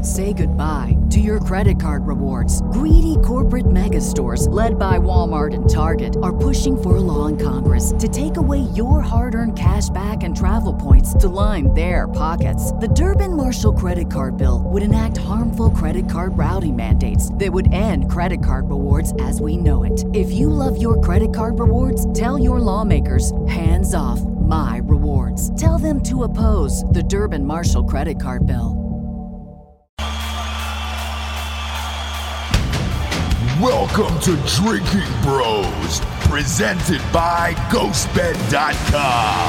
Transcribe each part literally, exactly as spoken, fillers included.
Say goodbye to your credit card rewards. Greedy corporate mega stores, led by Walmart and Target, are pushing for a law in Congress to take away your hard-earned cash back and travel points to line their pockets. The Durbin-Marshall credit card bill would enact harmful credit card routing mandates that would end credit card rewards as we know it. If you love your credit card rewards, tell your lawmakers, hands off my rewards. Tell them to oppose the Durbin-Marshall credit card bill. Welcome to Drinking Bros, presented by Ghost Bed dot com.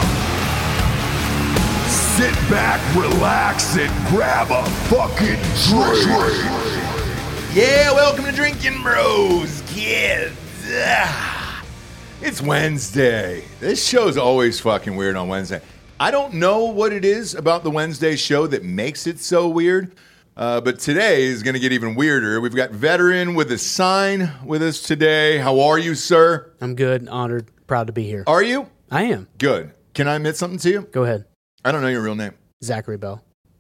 Sit back, relax, and grab a fucking drink. Yeah, welcome to Drinking Bros, kids. Ah, it's Wednesday. This show's always fucking weird on Wednesday. I don't know what it is about the Wednesday show that makes it so weird. Uh, but today is going to get even weirder. We've got Veteran with a sign with us today. How are you, sir? I'm good, honored, proud to be here. Are you? I am. Good. Can I admit something to you? Go ahead. I don't know your real name. Zachary Bell.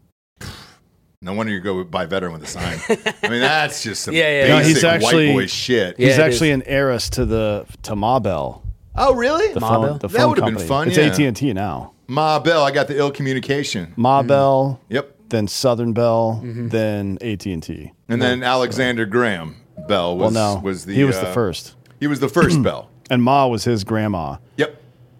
No wonder you go by Veteran with a sign. I mean, that's just some Yeah, yeah. basic No, he's actually- white boy shit. Yeah, He's it actually is. an heiress to the to Ma Bell. Oh, really? The Ma phone, Bell? the That phone would've been company. fun, It's yeah. A T and T now. Ma Bell, I got the ill communication. Ma Bell, Yep. then Southern Bell, Mm-hmm. then A T and T. And then Alexander Graham Bell was, Well, no, was the... he was uh, the first, He was the first Bell. and Ma was his grandma, Yep.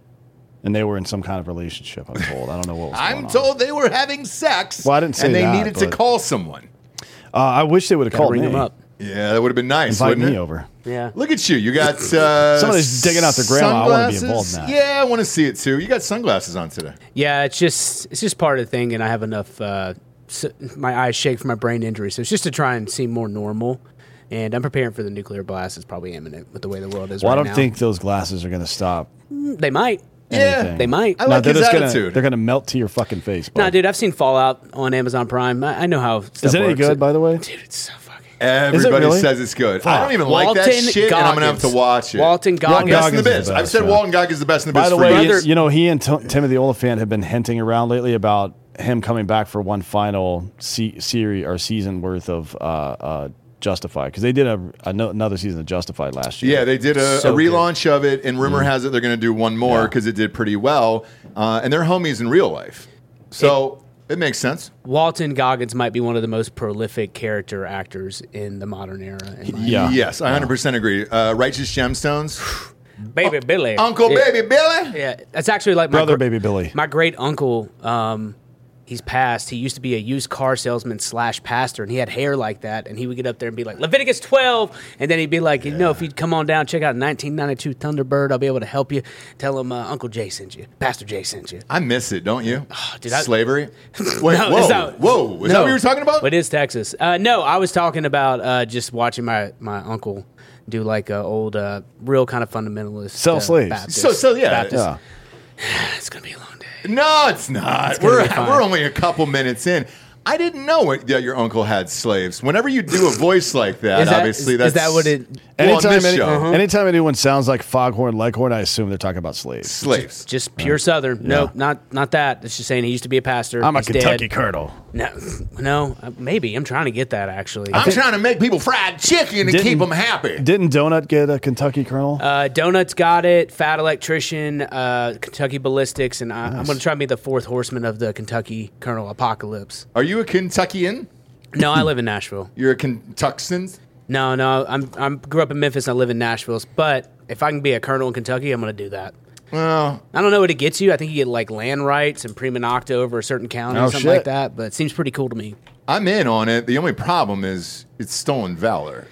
and they were in some kind of relationship. I'm told. I don't know what was I'm going on. told they were having sex. Well, I didn't say And they that, needed to but- call someone. Uh, I wish they would have Gotta called ring me. him up. Yeah, that would have been nice, Invite wouldn't me it? over. Yeah. Look at you. You got uh, Somebody's digging out their grandma. I wanna be involved in sunglasses? that. Yeah, I want to see it too. You got sunglasses on today. Yeah, it's just it's just part of the thing, and I have enough. Uh, s my eyes shake from my brain injury, so it's just to try and seem more normal. And I'm preparing for the nuclear blast. It's probably imminent with the way the world is Well, right I don't now. think those glasses are going to stop. They might. anything. They might. I like they're his just gonna, attitude. They're going to melt to your fucking face. No, bud. dude, I've seen Fallout on Amazon Prime. I, I know how stuff Is it any works. good, by the way? Dude, it's so fucking. Everybody really? says it's good. I Fuck. don't even like that Walton shit, and I'm gonna have to Goggins. watch it. Walton Goggins. Best in the Goggins is biz. the I've best, said yeah. Walton Goggins is the best in the biz By the for way, years. you, you know, he and T- Timothy Olyphant have been hinting around lately about him coming back for one final se- series or season worth of uh, uh, Justified, because they did a, a no, another season of Justified last year. Yeah, they did a, So a relaunch of it, and rumor has it they're going to do one more Yeah. because it did pretty well. Uh, and they're homies in real life, so it, makes sense. Walton Goggins might be one of the most prolific character actors in the modern era. in my Yeah. Yes, I one hundred percent agree. Uh, Righteous Gemstones, Baby Billy. Uncle Yeah. Baby Billy. Yeah, that's actually like my Brother gr- Baby Billy. My great uncle, um, he's passed. He used to be a used car salesman slash pastor, and he had hair like that. And he would get up there and be like, Leviticus twelve. And then he'd be like, you know, if you'd come on down, check out nineteen ninety-two Thunderbird, I'll be able to help you. Tell him uh, Uncle Jay sent you. Pastor Jay sent you. I miss it, don't you? dude, I- Slavery. Wait, No, whoa, is that- whoa! Is that no. what you were talking about? It is Texas. Uh, no, I was talking about uh, just watching my, my uncle do like a old, uh, real kind of fundamentalist. Sell uh, slaves. Baptist, So- so, yeah. Baptist. Yeah. It's going to be a long day. No, it's not. It's gonna we're be fine. we're only a couple minutes in. I didn't know it, that your uncle had slaves. Whenever you do a voice like that, Is that- obviously is- that's is that what it- Well, on Anytime, this any- show, anytime anyone sounds like Foghorn Leghorn, I assume they're talking about slaves. slaves. Just pure Southern. Nope, not not that. It's just saying he used to be a pastor. I'm a He's Kentucky dead. colonel. No, no, uh, maybe I'm trying to get that actually. I'm trying to make people fried chicken to Didn't- keep them happy. Didn't Donut get a Kentucky colonel? Uh, Donuts got it. Fat Electrician, uh, Kentucky Ballistics, and I, I'm going to try to be the fourth horseman of the Kentucky Colonel Apocalypse. Are you a Kentuckian? No, I live in Nashville. You're a Kentuckian? No, no, I'm I'm grew up in Memphis. And I live in Nashville. But if I can be a colonel in Kentucky, I'm going to do that. Well, I don't know what it gets you. I think you get like land rights and prima nocta over a certain county Oh, or something shit. like that. But it seems pretty cool to me. I'm in on it. The only problem is it's stolen valor.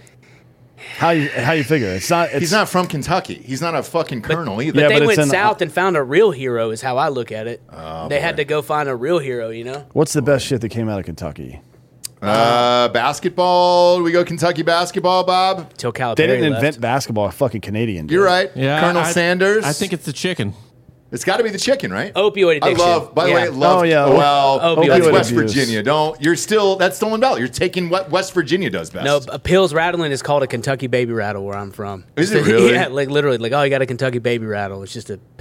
How you how you figure? It's not. It's, He's not from Kentucky. He's not a fucking colonel either. Yeah, They but it's went an- south and found a real hero, is how I look at it. Oh, they had to go find a real hero, you know? What's the best shit that came out of Kentucky? Uh, basketball. We go Kentucky basketball, Bob. Till Calipari They didn't left. invent basketball. A fucking Canadian. did. You're right. Yeah, Colonel I- Sanders. I think it's the chicken. It's got to be the chicken, right? Opioid addiction. I love. By the Yeah. way, I love. Oh, yeah. Well, Opioid that's West abuse. Virginia. Don't. You're still. That's stolen valor. You're taking what West Virginia does best. No, a pills rattling is called a Kentucky baby rattle where I'm from. Is Just it a- really? Yeah, like literally, like oh, you got a Kentucky baby rattle. It's just a pill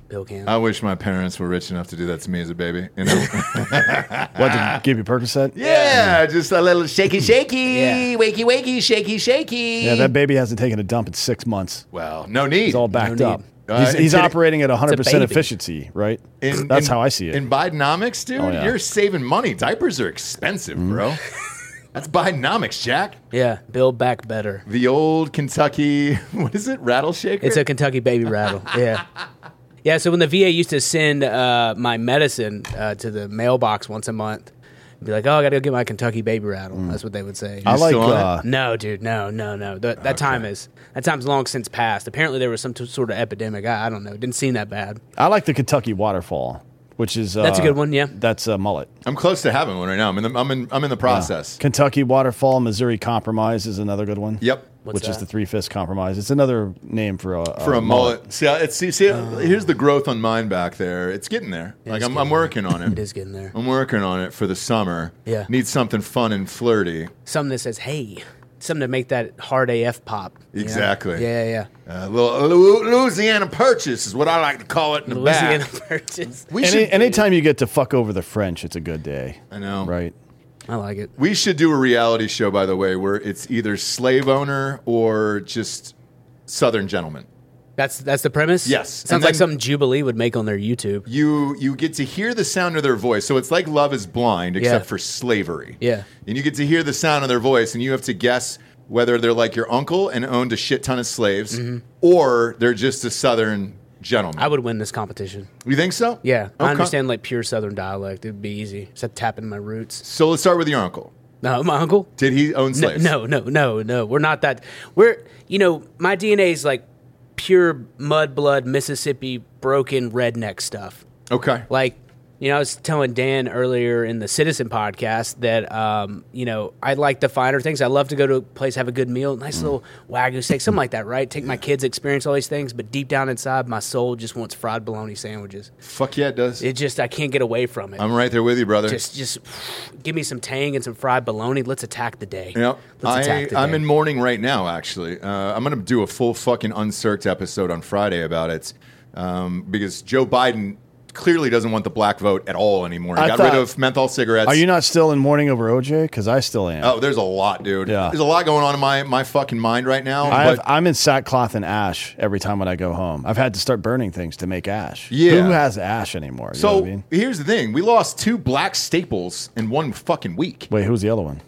Bill can. I wish my parents were rich enough to do that to me as a baby. You know? What, to give you Percocet? yeah, just a little shaky, shaky, Yeah. wakey, wakey, shaky, shaky. Yeah, that baby hasn't taken a dump in six months. Well, no need. He's all backed No up. need. Uh, He's, he's today- operating at one hundred percent baby. efficiency, right? In- That's in- how I see it. In Bidenomics, dude, Oh, yeah. you're saving money. Diapers are expensive, bro. That's Bidenomics, Jack. Yeah, build back better. The old Kentucky, what is it, rattle shaker? It's a Kentucky baby rattle. Yeah. Yeah, so when the V A used to send uh, my medicine uh, to the mailbox once a month, be like, oh, I got to go get my Kentucky baby rattle. That's what they would say. I like still on it? uh, No, dude, no, no, no. That, that time is that time's long since passed. Apparently, there was some t- sort of epidemic. I, I don't know. It didn't seem that bad. I like the Kentucky waterfall, which is uh, That's a good one, yeah. That's a mullet. I'm close to having one right now. I'm in the, I'm in, I'm in the process. Kentucky waterfall, Missouri compromise is another good one. Yep. What's which is that? the three fist compromise. It's another name for a For a mullet. See, I- it's, see, see here's the growth on mine back there. It's getting there. like it's I'm, getting I'm working on it. It is getting there. I'm working on it for the summer. Yeah. Need something fun and flirty. Something that says, hey, something to make that hard A F pop. you know? Exactly. Yeah, yeah. A little Lu- Louisiana Purchase is what I like to call it in the Louisiana back. Purchase. We Any, should, anytime you get to fuck over the French, it's a good day. I know. Right? I like it. We should do a reality show, by the way, where it's either slave owner or just Southern gentleman. That's that's the premise? Yes. Sounds And like then- something Jubilee would make on their YouTube. You you get to hear the sound of their voice. So it's like Love is Blind, except Yeah. for slavery. Yeah. And you get to hear the sound of their voice, and you have to guess whether they're like your uncle and owned a shit ton of slaves, or they're just a Southern gentleman. Mm-hmm. I would win this competition. You think so? Yeah. I Okay. understand like pure Southern dialect. It'd be easy. Except tapping my roots. So let's start with your uncle. No, my uncle? Did he own No, slaves? no, no, no, no. We're not that. We're, you know, my D N A is like pure mud blood, Mississippi, broken redneck stuff. Okay. Like, you know, I was telling Dan earlier in the Citizen podcast that, um, you know, I like the finer things. I love to go to a place, have a good meal, nice little Wagyu steak, something like that, right? Take my kids, experience all these things, but deep down inside, my soul just wants fried bologna sandwiches. Fuck yeah, it does. It just, I can't get away from it. I'm right there with you, brother. just, just give me some tang and some fried bologna. Let's attack the day. Yep. Let's I, attack the I'm day. in mourning right now, actually. Uh, I'm going to do a full fucking Uncirced episode on Friday about it um, because Joe Biden clearly doesn't want the black vote at all anymore. He I got thought- rid of menthol cigarettes. Are you not still in mourning over O J? Because I still am. Oh, there's a lot, dude. Yeah. There's a lot going on in my, my fucking mind right now. I but have, I'm in sackcloth and ash every time when I go home. I've had to start burning things to make ash. Yeah. Who has ash anymore? You know so what I mean? here's the thing. We lost two black staples in one fucking week. Wait, who's the other one?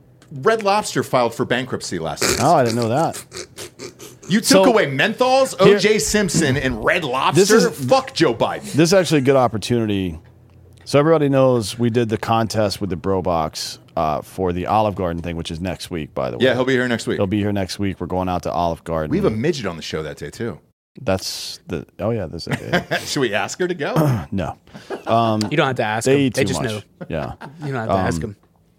Red Lobster filed for bankruptcy last week. Oh, I didn't know that. You took So- away menthols, O J Simpson, and Red Lobster? This is- Fuck Joe Biden. This is actually a good opportunity. So everybody knows we did the contest with the Bro Box uh, for the Olive Garden thing, which is next week, by the way. Yeah, he'll be here next week. He'll be here next week. We're going out to Olive Garden. We have a midget on the show that day, too. That's the. Oh yeah, this is it. Should we ask her to go? No, You don't have to ask they them. eat They too just much. know. Yeah, You don't have to ask them.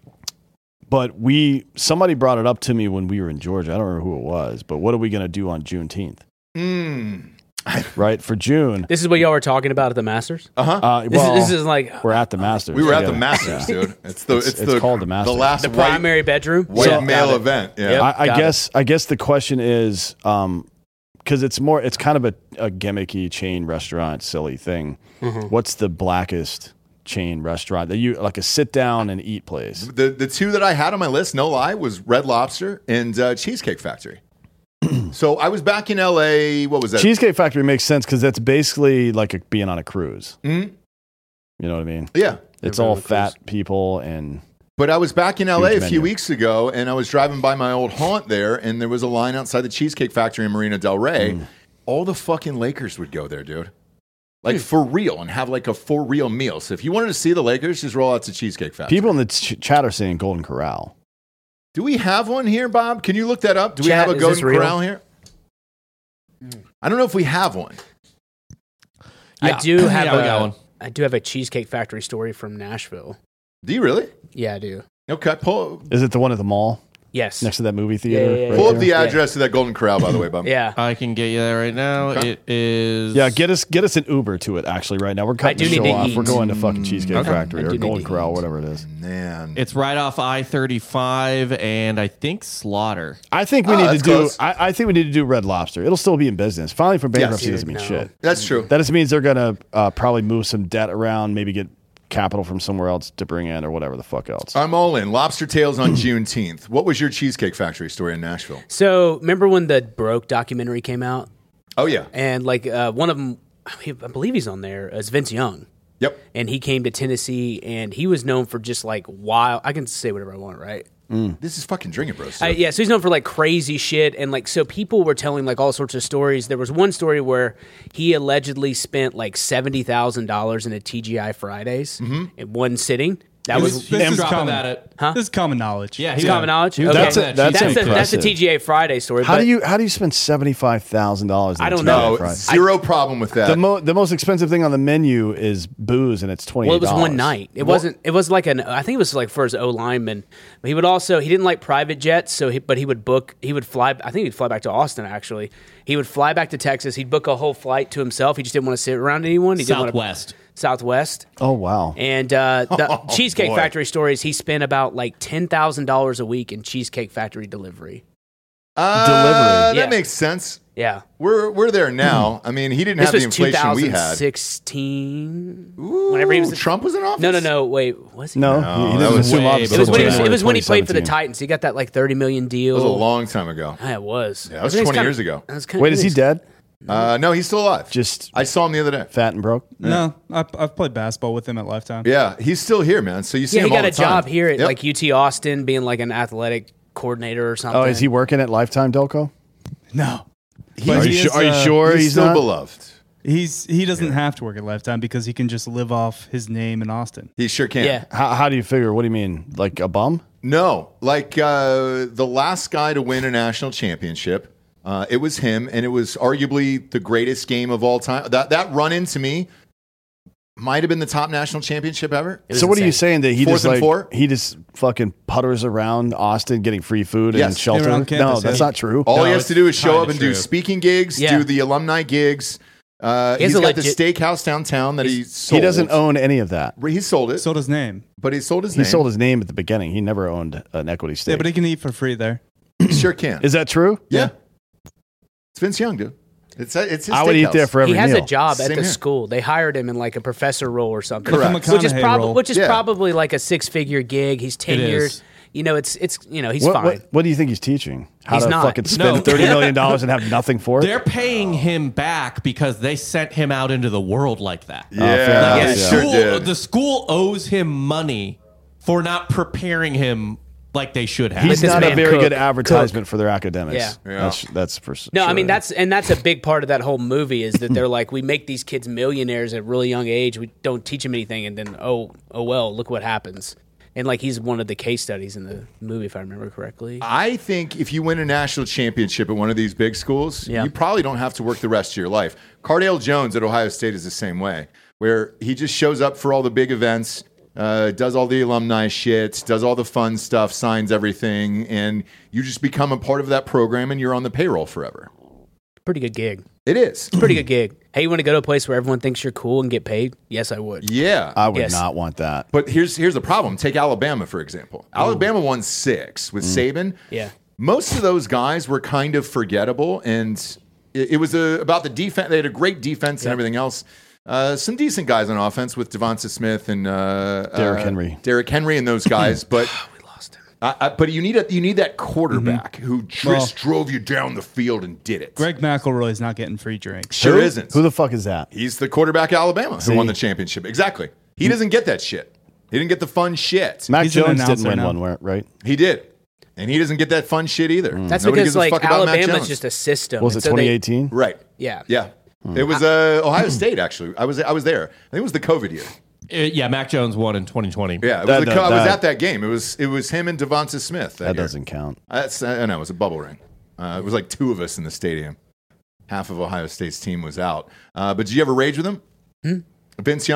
but we somebody brought it up to me when we were in Georgia. I don't remember who it was, but what are we going to do on Juneteenth? Mm. Right for June. This is what y'all were talking about at the Masters? Uh-huh. Uh, This, well, is, this is like we're at the Masters. We were at together. the Masters, dude. It's the It's- it's, it's the called the Masters. The last the white, primary bedroom. white Yeah. male Got it. event. Yeah. Yep. I, I Got guess I guess the question is um because it's more it's kind of a, a gimmicky chain restaurant silly thing. Mm-hmm. What's the blackest chain restaurant that you like a sit down and eat place? The the two that I had on my list, no lie, was Red Lobster and uh, Cheesecake Factory. So I was back in L A. What was that? Cheesecake Factory makes sense because that's basically like a, being on a cruise. Mhm. You know what I mean? Yeah. It's Everyone all on a fat cruise. people and But I was back in L A Huge a few menu. weeks ago, and I was driving by my old haunt there, and there was a line outside the Cheesecake Factory in Marina Del Rey. Mm. All the fucking Lakers would go there, dude. Like, for real, and have, like, a for real meal. So if you wanted to see the Lakers, just roll out to Cheesecake Factory. people in the ch- chat are saying Golden Corral. Do we have one here, Bob? Can you look that up? Do we Chat, have a is Golden this real? Corral here? I don't know if we have one. I Yeah. do have Yeah, we a, got one. I do have a Cheesecake Factory story from Nashville. Do you really? Yeah, I do. Okay, pull. Is it the one at the mall? Yes. next to that movie theater. Yeah, yeah, right Pull up there. the address of that Golden Corral, by the way, bum. Yeah. I can get you that right now. Okay. It is. Yeah, get us get us an Uber to it. Actually, right now we're cutting do the need show to off. eat. We're going to fucking Cheesecake Okay. Factory I or do need Golden to Corral, eat. whatever it is. Man. It's right off I thirty-five and I think Slaughter. I think we Oh, need to that's do. close. I, I think we need to do Red Lobster. It'll still be in business. Filing for bankruptcy Yes. doesn't mean No. shit. That's true. That just means they're gonna uh, probably move some debt around, maybe get capital from somewhere else to bring in or whatever the fuck else. I'm all in. Lobster Tails on Juneteenth. What was your Cheesecake Factory story in Nashville? So remember when the Broke documentary came out? Oh, yeah. And like uh, one of them, I believe he's on there, is Vince Young. Yep. And he came to Tennessee, and he was known for just like wild. I can say whatever I want, right? This is fucking drinking, bro. Uh, yeah, so he's known for like crazy shit, and like so people were telling like all sorts of stories. There was one story where he allegedly spent like seventy thousand dollars in a T G I Fridays in one sitting. That was, This is dropping common. that at- huh? This is common knowledge. Yeah, It's he- common knowledge. he was Okay. That's a- dropping that that's cheesecake that's a, that's a impressive. T G I Friday story. How but do you how do you spend seventy five thousand dollars? I don't No, know. zero problem with that. The, mo- the most expensive thing on the menu is booze, and it's twenty. Well, it was one night. It wasn't. It was like an. I think it was like for his O lineman. But he would also. He didn't like private jets, so he. But he would book. He would fly. I think he'd fly back to Austin. Actually, he would fly back to Texas. He'd book a whole flight to himself. He just didn't want to sit around anyone. He didn't want to- Southwest. Southwest. Oh wow! And uh, the Oh, Cheesecake boy. Factory stories. He spent about like ten thousand dollars a week in Cheesecake Factory delivery. Uh, Delivery. That Yeah. makes sense. Yeah. We're we're there now. I mean, he didn't This have the was two inflation we thousand had. sixteen. Ooh, Whenever he was Trump was in office. No, no, no. Wait, was he? No, No, he, he that didn't was assume way office before It was when he was, until it was when he played for the twenty seventeen. Titans. He got that like thirty million deal. It was a long time ago. Yeah, it was. Yeah, that was Everything's twenty kinda- years ago. that's kinda- Wait, is he dead? Uh, no, he's still alive. Just I saw him the other day. fat and broke? No, I've, I've played basketball with him at Lifetime. Yeah, he's still here, man. So you see Yeah, him he all got the a time. job here at Yep. like U T Austin, being like an athletic coordinator or something. Oh, is he working at Lifetime, Delco? No, He's, But Are you, he su- is, are you uh, sure he's he's, still not? beloved. he's he doesn't have to work at Lifetime because he can just live off his name in Austin. He sure can. Yeah. How, how do you figure? What do you mean? Like a bum? No, like uh, the last guy to win a national championship, uh, it was him, and it was arguably the greatest game of all time. That that run in to me might have been the top national championship ever. It was So what are you insane. saying that he Fourth just and like four? he just fucking putters around Austin getting free food Yes. and shelter? Around no, campus, that's yeah. not true. All No, he has it's to do is show kinda up and do true. speaking gigs, Yeah. do the alumni gigs. Uh, He has he's a got the legit- steakhouse downtown that he sold. He doesn't own any of that. He sold it, Sold his name. but he sold his He name. sold his name at the beginning. He never owned an equity stake. Yeah, but he can eat for free there. He sure can. Is that true? yeah. It's Vince Young, dude. It's it's his I would eat steakhouse. there for every He has meal. a job at Same the here. school. They hired him in like a professor role or something. Correct. Like a Which is McConaughey probably role. which is Yeah. probably like a six figure gig. He's tenured. is. You know, it's it's you know he's What, fine. what, what do you think he's teaching? How He's to not. fucking spend No. thirty million dollars and have nothing for it? They're paying him back because they sent him out into the world like that. Yeah, fair they enough. the, Yeah. sure school, did. the school owes him money for not preparing him like they should have. He's this not a man very cook- good advertisement for their academics. Yeah. Yeah. That's, that's for No, sure. I mean that's and that's a big part of that whole movie is that they're like we make these kids millionaires at a really young age. We don't teach them anything, and then oh oh well, look what happens. And like he's one of the case studies in the movie, if I remember correctly. I think if you win a national championship at one of these big schools, Yeah. you probably don't have to work the rest of your life. Cardale Jones at Ohio State is the same way, where he just shows up for all the big events, uh, does all the alumni shit, does all the fun stuff, signs everything, and you just become a part of that program and you're on the payroll forever. Pretty good gig. It is. Pretty good gig. Hey, you want to go to a place where everyone thinks you're cool and get paid? Yes, I would. Yeah. I would Yes. not want that. But here's here's the problem. Take Alabama, for example. Alabama won six with Saban. Yeah. Most of those guys were kind of forgettable, and it, it was a, about the defense. They had a great defense and Yeah. everything else. Uh, some decent guys on offense with Devonta Smith and uh, Derrick uh, Henry. Derrick Henry and those guys. But We lost him. I, I, but you need a you need that quarterback who just Well- drove you down the field and did it. Greg McElroy's not getting free drinks. sure Who? isn't. Who the fuck is that? He's the quarterback at Alabama who See? won the championship. Exactly. He doesn't get that shit. He didn't get the fun shit. Mac He's an Jones didn't announcer win now. one, where- right? He did. And he doesn't get that fun shit either. That's Nobody because gives a like fuck about Mac Alabama's Jones. just a system. Was and it so they- twenty eighteen? Right. Yeah. Yeah. It was uh, Ohio State, actually. I was I was there. I think it was the COVID year. Uh, yeah, Mac Jones won in twenty twenty. Yeah, it was That- the that- co- I was that- at that game. It was it was him and Devonta Smith. That, That year. doesn't count. That's I know it was a bubble ring. Uh, it was like two of us in the stadium. Half of Ohio State's team was out. Uh, but did you ever rage with him? Hmm? Vince Young?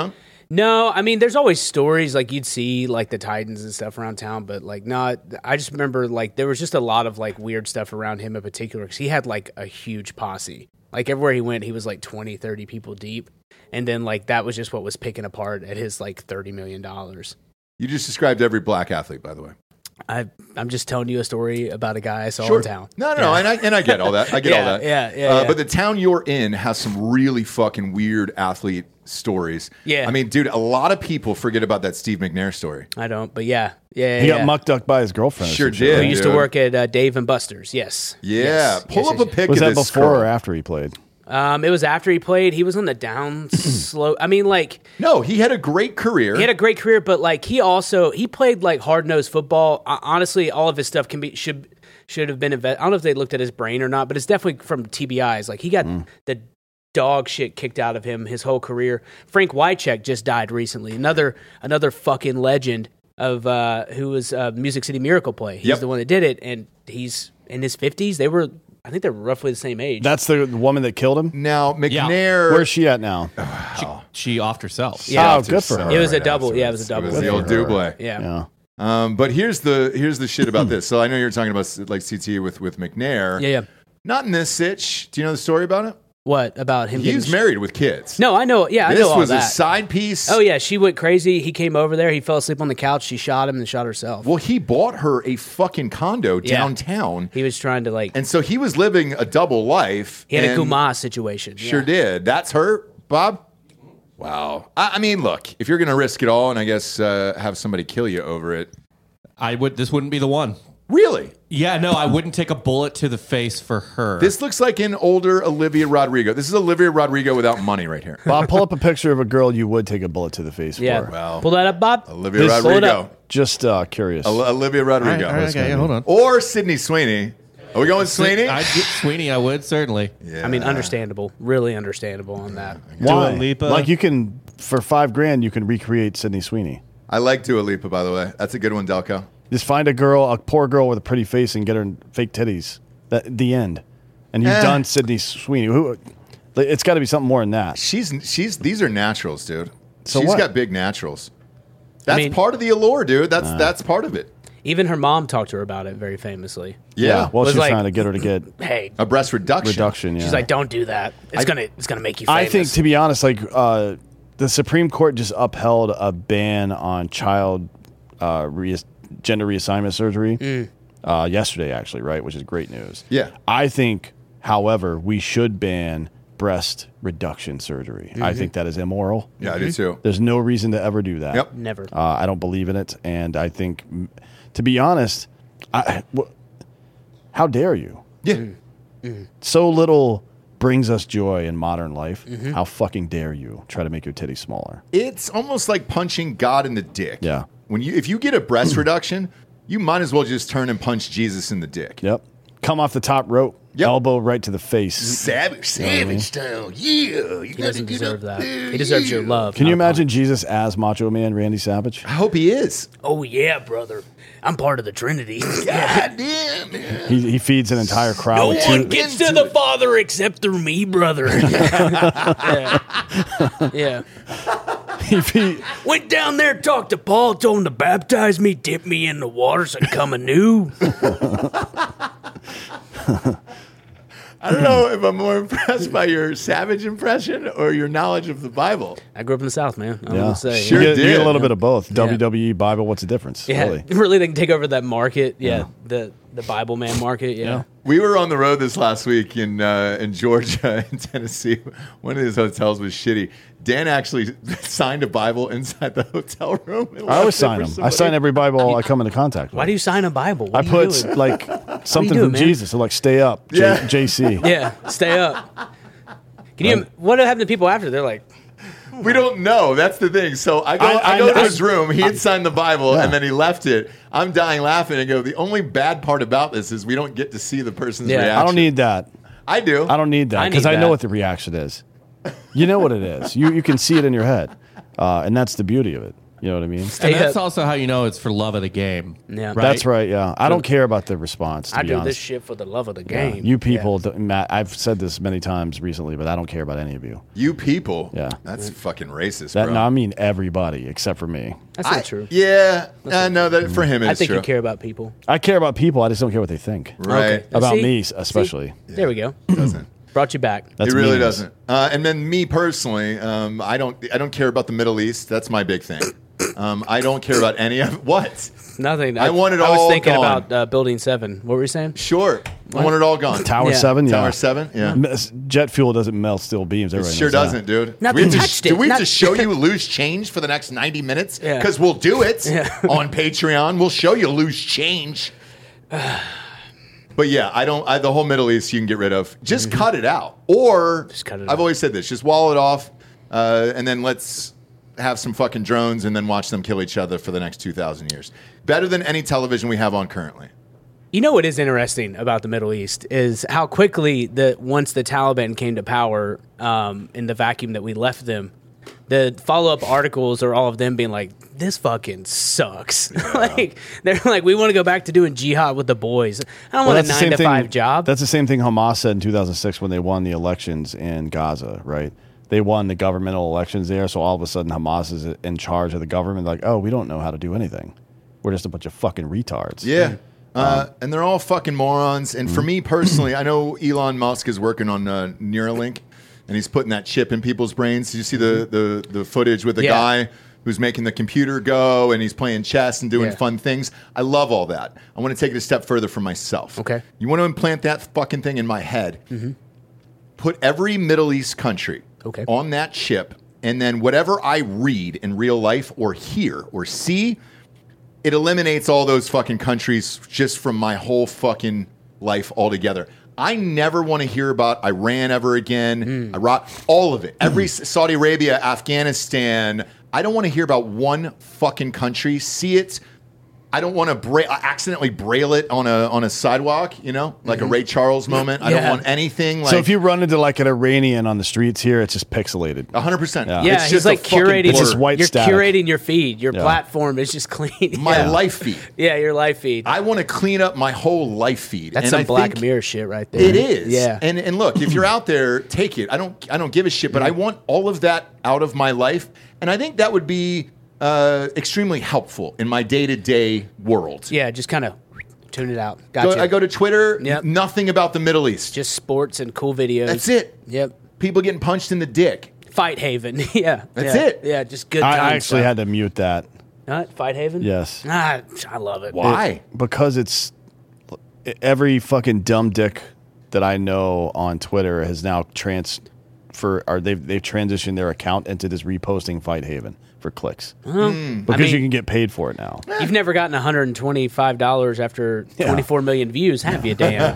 No, I mean, there's always stories like you'd see like the Titans and stuff around town, but like not. I just remember like there was just a lot of like weird stuff around him in particular because he had like a huge posse. Like everywhere he went, he was like twenty, thirty people deep, and then like that was just what was picking apart at his like thirty million dollars. You just described every black athlete, by the way. I I'm just telling you a story about a guy I saw Sure. in town. No, no, no, and I and I get all that. I get Yeah, all that. yeah, yeah, Uh, yeah. But the town you're in has some really fucking weird athlete stories. Yeah. I mean, dude, a lot of people forget about that Steve McNair story. I don't, but yeah, yeah, He yeah. got muck ducked by his girlfriend. or Sure some shit, did. right? Who used dude. to work at uh, Dave and Buster's? Yes. Yeah, Yes. pull Yes, up yes, a pic Was of that this before girl. or after he played? Um, it was after he played. He was on the down slow. I mean, like No, he had a great career. he had a great career, but like he also he played like hard nosed football. Uh, honestly, all of his stuff can be should should have been. Inve- I don't know if they looked at his brain or not, but it's definitely from T B Is. Like he got the dog shit kicked out of him his whole career. Frank Wycheck just died recently. Another another fucking legend of uh, who was uh, Music City Miracle Play. He's Yep. the one that did it, and he's in his fifties. They were, I think, they're roughly the same age. That's the woman that killed him? now, McNair. Where's she at now? She offed herself. Yeah. Oh, good for her. It was a Right double. Yeah, it afterwards. was a double. It was the Good old for her. double. yeah. Yeah. Um, but here's the here's the shit about this. So I know you're talking about like C T with with McNair. yeah, yeah. Not in this sitch. Do you know the story about it? What about him? He was getting- married with kids. No, I know. Yeah, I this know all was that. a side piece. Oh yeah, she went crazy. He came over there. He fell asleep on the couch. She shot him and shot herself. Well, he bought her a fucking condo Yeah. downtown, He was trying to like. and so he was living a double life. He had a and Gumas situation. Sure yeah. did. That's her, Bob. Wow. I, I mean, look, if you're going to risk it all, and I guess uh, have somebody kill you over it, I would. This wouldn't be the one. really. Yeah, no, I wouldn't take a bullet to the face for her. This looks like an older Olivia Rodrigo. This is Olivia Rodrigo without money right here. Bob, pull up a picture of a girl you would take a bullet to the face Yeah. for. Wow. Pull that up, Bob. Olivia This- Pull it Rodrigo. up. Just uh, curious. Ol- Olivia Rodrigo. All right, okay, hold on. Or Sydney Sweeney. Are we going with Sweeney? I'd get Sweeney. I would certainly. Yeah. I mean, understandable. Really understandable on that. Why? Dua Lipa. Like you can, for five grand, you can recreate Sydney Sweeney. I like Dua Lipa, by the way. That's a good one, Delco. Just find a girl, a poor girl with a pretty face, and get her fake titties. That the end, and you've Eh. done Sydney Sweeney. Who? It's got to be something more than that. She's she's these are naturals, dude. So She's what? got big naturals. That's mean- part of the allure, dude. That's that's part of it. Even her mom talked to her about it very famously. Yeah. Well, Was she's like- trying to get her to get Hey, A breast reduction. reduction. Yeah. she's like, don't do that. It's gonna, it's gonna make you I famous. think, to be honest, like uh, the Supreme Court just upheld a ban on child uh, re- gender reassignment surgery Mm. uh, yesterday, actually, right? Which is great news. Yeah. I think, however, we should ban breast reduction surgery. I Mm-hmm. think that is immoral. Yeah, I do too. There's no reason to ever do that. Yep. Never. Uh, I don't believe in it, and I think, m- to be honest, I, wh- how dare you? Yeah. So little brings us joy in modern life. Mm-hmm. How fucking dare you try to make your titties smaller? It's almost like punching God in the dick. Yeah. When you if you get a breast reduction, you might as well just turn and punch Jesus in the dick. Yep. Come off the top rope, Yep. elbow right to the face. Savage, savage style. Yeah. You He doesn't deserve that. He deserves your love. Can you not imagine Jesus as Macho Man Randy Savage? I hope he is. punch. Oh yeah, brother. I'm part of the Trinity. God damn. Man. He, he feeds an entire crowd. No with one two, gets to the Father except through me, brother. yeah. yeah. he feed, Went down there, talked to Paul, told him to baptize me, dip me in the waters, and come anew. I don't know if I'm more impressed by your savage impression or your knowledge of the Bible. I grew up in the South, man. I yeah. want to say. Sure you, get, you get a did. little bit of both. W W E, Bible, what's the difference? Yeah, Really? really, they can take over that market. Yeah, the the Bible man market. Yeah. Yeah. We were on the road this last week in uh, in Georgia and Tennessee. One of his hotels was shitty. Dan actually signed a Bible inside the hotel room. and I always left it sign for them. I somebody. sign every Bible I come into contact with. Why do you sign a Bible? What I are you put doing? like something doing, from man? Jesus, so like stay up, J- Yeah. J C. Yeah, stay up. Can you? What happened to people after? They're like, We don't know. That's the thing. So I go, I, I- go I- to I- his room. He had signed the Bible, Yeah. and then he left it. I'm dying laughing and go, the only bad part about this is we don't get to see the person's Yeah. I reaction. I don't need that. I do. I don't need that I because need I, know that. what the reaction is. You know what it is. You you can see it in your head, uh, and that's the beauty of it. You know what I mean? And that's also how you know it's for love of the game. Yeah. right? That's right. Yeah, I don't care about the response. To I be do honest. this shit for the love of the Yeah. game. You people, don't- Matt. I've said this many times recently, but I don't care about any of you. You people. Yeah. That's fucking racist, That bro. no, I mean everybody except for me. That's not I- true. Yeah. I know that for him it I is think true. you care about people. I care about people. I just don't care what they think Right. Okay. about See? me, especially. There we go. Doesn't. Brought you back. That's it really meaningless. doesn't. Uh, and then me personally, um, I don't. I don't care about the Middle East. That's my big thing. Um, I don't care about any of what. Nothing. I want it I was all thinking gone. about uh, Building Seven. What were you saying? Sure, I want it all gone. Tower Yeah. seven, yeah. Tower seven, yeah. M- Jet fuel doesn't melt steel beams. It Everybody sure knows that. doesn't, dude. Nothing we have to, touched do it. we have Not- to show you loose change for the next ninety minutes? Yeah. Because we'll do it Yeah. on Patreon. We'll show you loose change. But yeah, I don't. I, the whole Middle East you can get rid of. Just cut it out, or Just cut it I've out. always said this: just wall it off, uh, and then let's have some fucking drones, and then watch them kill each other for the next two thousand years. Better than any television we have on currently. You know what is interesting about the Middle East is how quickly the once the Taliban came to power um, in the vacuum that we left them, the follow up articles are all of them being like, "This fucking sucks." Like they're like, "We want to go back to doing jihad with the boys. I don't Well, want a that's the nine same to thing- five job." That's the same thing Hamas said in two thousand six when they won the elections in Gaza, right? They won the governmental elections there, so all of a sudden Hamas is in charge of the government. Like, oh, we don't know how to do anything. We're just a bunch of fucking retards. Yeah. Uh, and they're all fucking morons. And for me personally, I know Elon Musk is working on uh, Neuralink, and he's putting that chip in people's brains. Did you see the the, the footage with the Yeah. guy who's making the computer go, and he's playing chess and doing Yeah. fun things? I love all that. I want to take it a step further for myself. Okay. You want to implant that fucking thing in my head? Put every Middle East country Okay. on that chip, and then whatever I read in real life or hear or see, it eliminates all those fucking countries just from my whole fucking life altogether. I never want to hear about Iran ever again. Iraq, all of it. Every Saudi Arabia, Afghanistan. I don't want to hear about one fucking country. See it. I don't want to bra- accidentally braille it on a on a sidewalk, you know, like a Ray Charles moment. I don't Yeah. want anything like So if you run into like an Iranian on the streets here, it's just pixelated. one hundred percent. Yeah. yeah, It's he's just a like fucking curating. It's just blur. white you're static. curating your feed. Your Yeah. platform is just clean. My yeah. life feed. Yeah, your life feed. I want to clean up my whole life feed. That's and some I Black think Mirror shit right there. It is. Yeah. And and look, if you're out there, take it. I don't I don't give a shit, but I want all of that out of my life. And I think that would be uh, extremely helpful in my day-to-day world. Yeah, just kind of tune it out. Go, Gotcha. I go to Twitter, Yep. nothing about the Middle East. just sports and cool videos. That's it. Yep. People getting punched in the dick. Fight Haven. yeah. That's yeah. it. Yeah, just good I, times. I actually had to mute that. What? Fight Haven? Yes. Ah, I love it. Why? It- because it's every fucking dumb dick that I know on Twitter has now transfer or they've they've transitioned their account into this reposting Fight Haven for clicks because I mean- you can get paid for it now. You've never gotten one hundred twenty-five dollars after twenty-four million views, have you, Dan?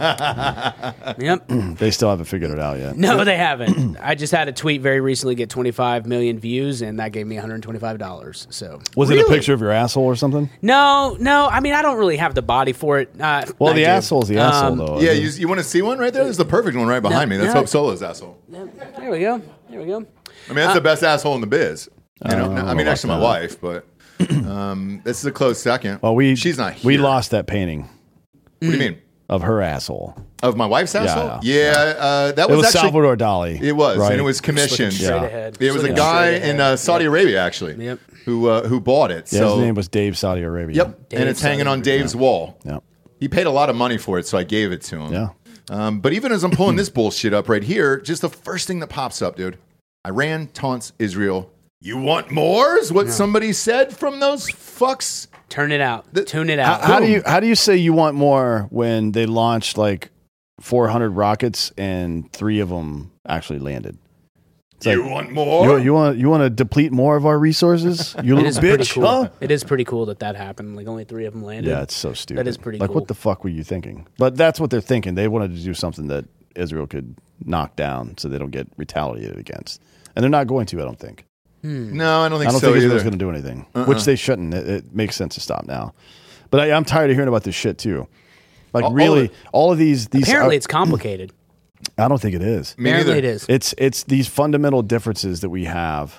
Yep. They still haven't figured it out yet. No, they haven't. I just had a tweet very recently get twenty-five million views, and that gave me one hundred twenty-five dollars. So Was it a Really? picture of your asshole or something? no, no. I mean, I don't really have the body for it. Uh, Well, I the do. asshole's the asshole Um, though. Yeah, you, you want to see one right there? There's the perfect one right behind me. That's no. Hope Solo's asshole. Yep. There we go. There we go. I mean, that's the best asshole in the biz. You know, Uh, I mean, I next to my like wife, but um, this is a close second. Well, we she's not here. we lost that painting What do you mean? of her asshole. Of my wife's asshole? yeah. Yeah, uh, that It was, was actually Salvador Dali. It was, right? and it was commissioned. Straight Yeah. ahead. It was a Straight guy ahead. in uh, Saudi Arabia, actually, Yep. who uh, who bought it. Yeah, so his name was Dave Saudi Arabia. yep, Dave and it's hanging Saudi on Dave's wall. Yeah. He paid a lot of money for it, so I gave it to him. Yeah. Um, but even as I'm pulling this bullshit up right here, just the first thing that pops up, dude. Iran taunts Israel. You want more? Is what somebody said from those fucks. Turn it out. The- Tune it How, out. how do you how do you say you want more when they launched like four hundred rockets and three of them actually landed? It's You like, want more? You, you want you want to deplete more of our resources? You It little is pretty bitch, cool. huh? It is pretty cool that that happened. Like only three of them landed. Yeah, it's so stupid. That is pretty like, cool. what the fuck were you thinking? But that's what they're thinking. They wanted to do something that Israel could knock down so they don't get retaliated against. And they're not going to, I don't think. no, I don't think I don't so think either. Israel's going to do anything, which they shouldn't. It, it makes sense to stop now. But I, I'm tired of hearing about this shit, too. Like, All- all really, of it. all of these... these Apparently, are- it's complicated. I don't think it is. Me Apparently, neither. it is. It's it's these fundamental differences that we have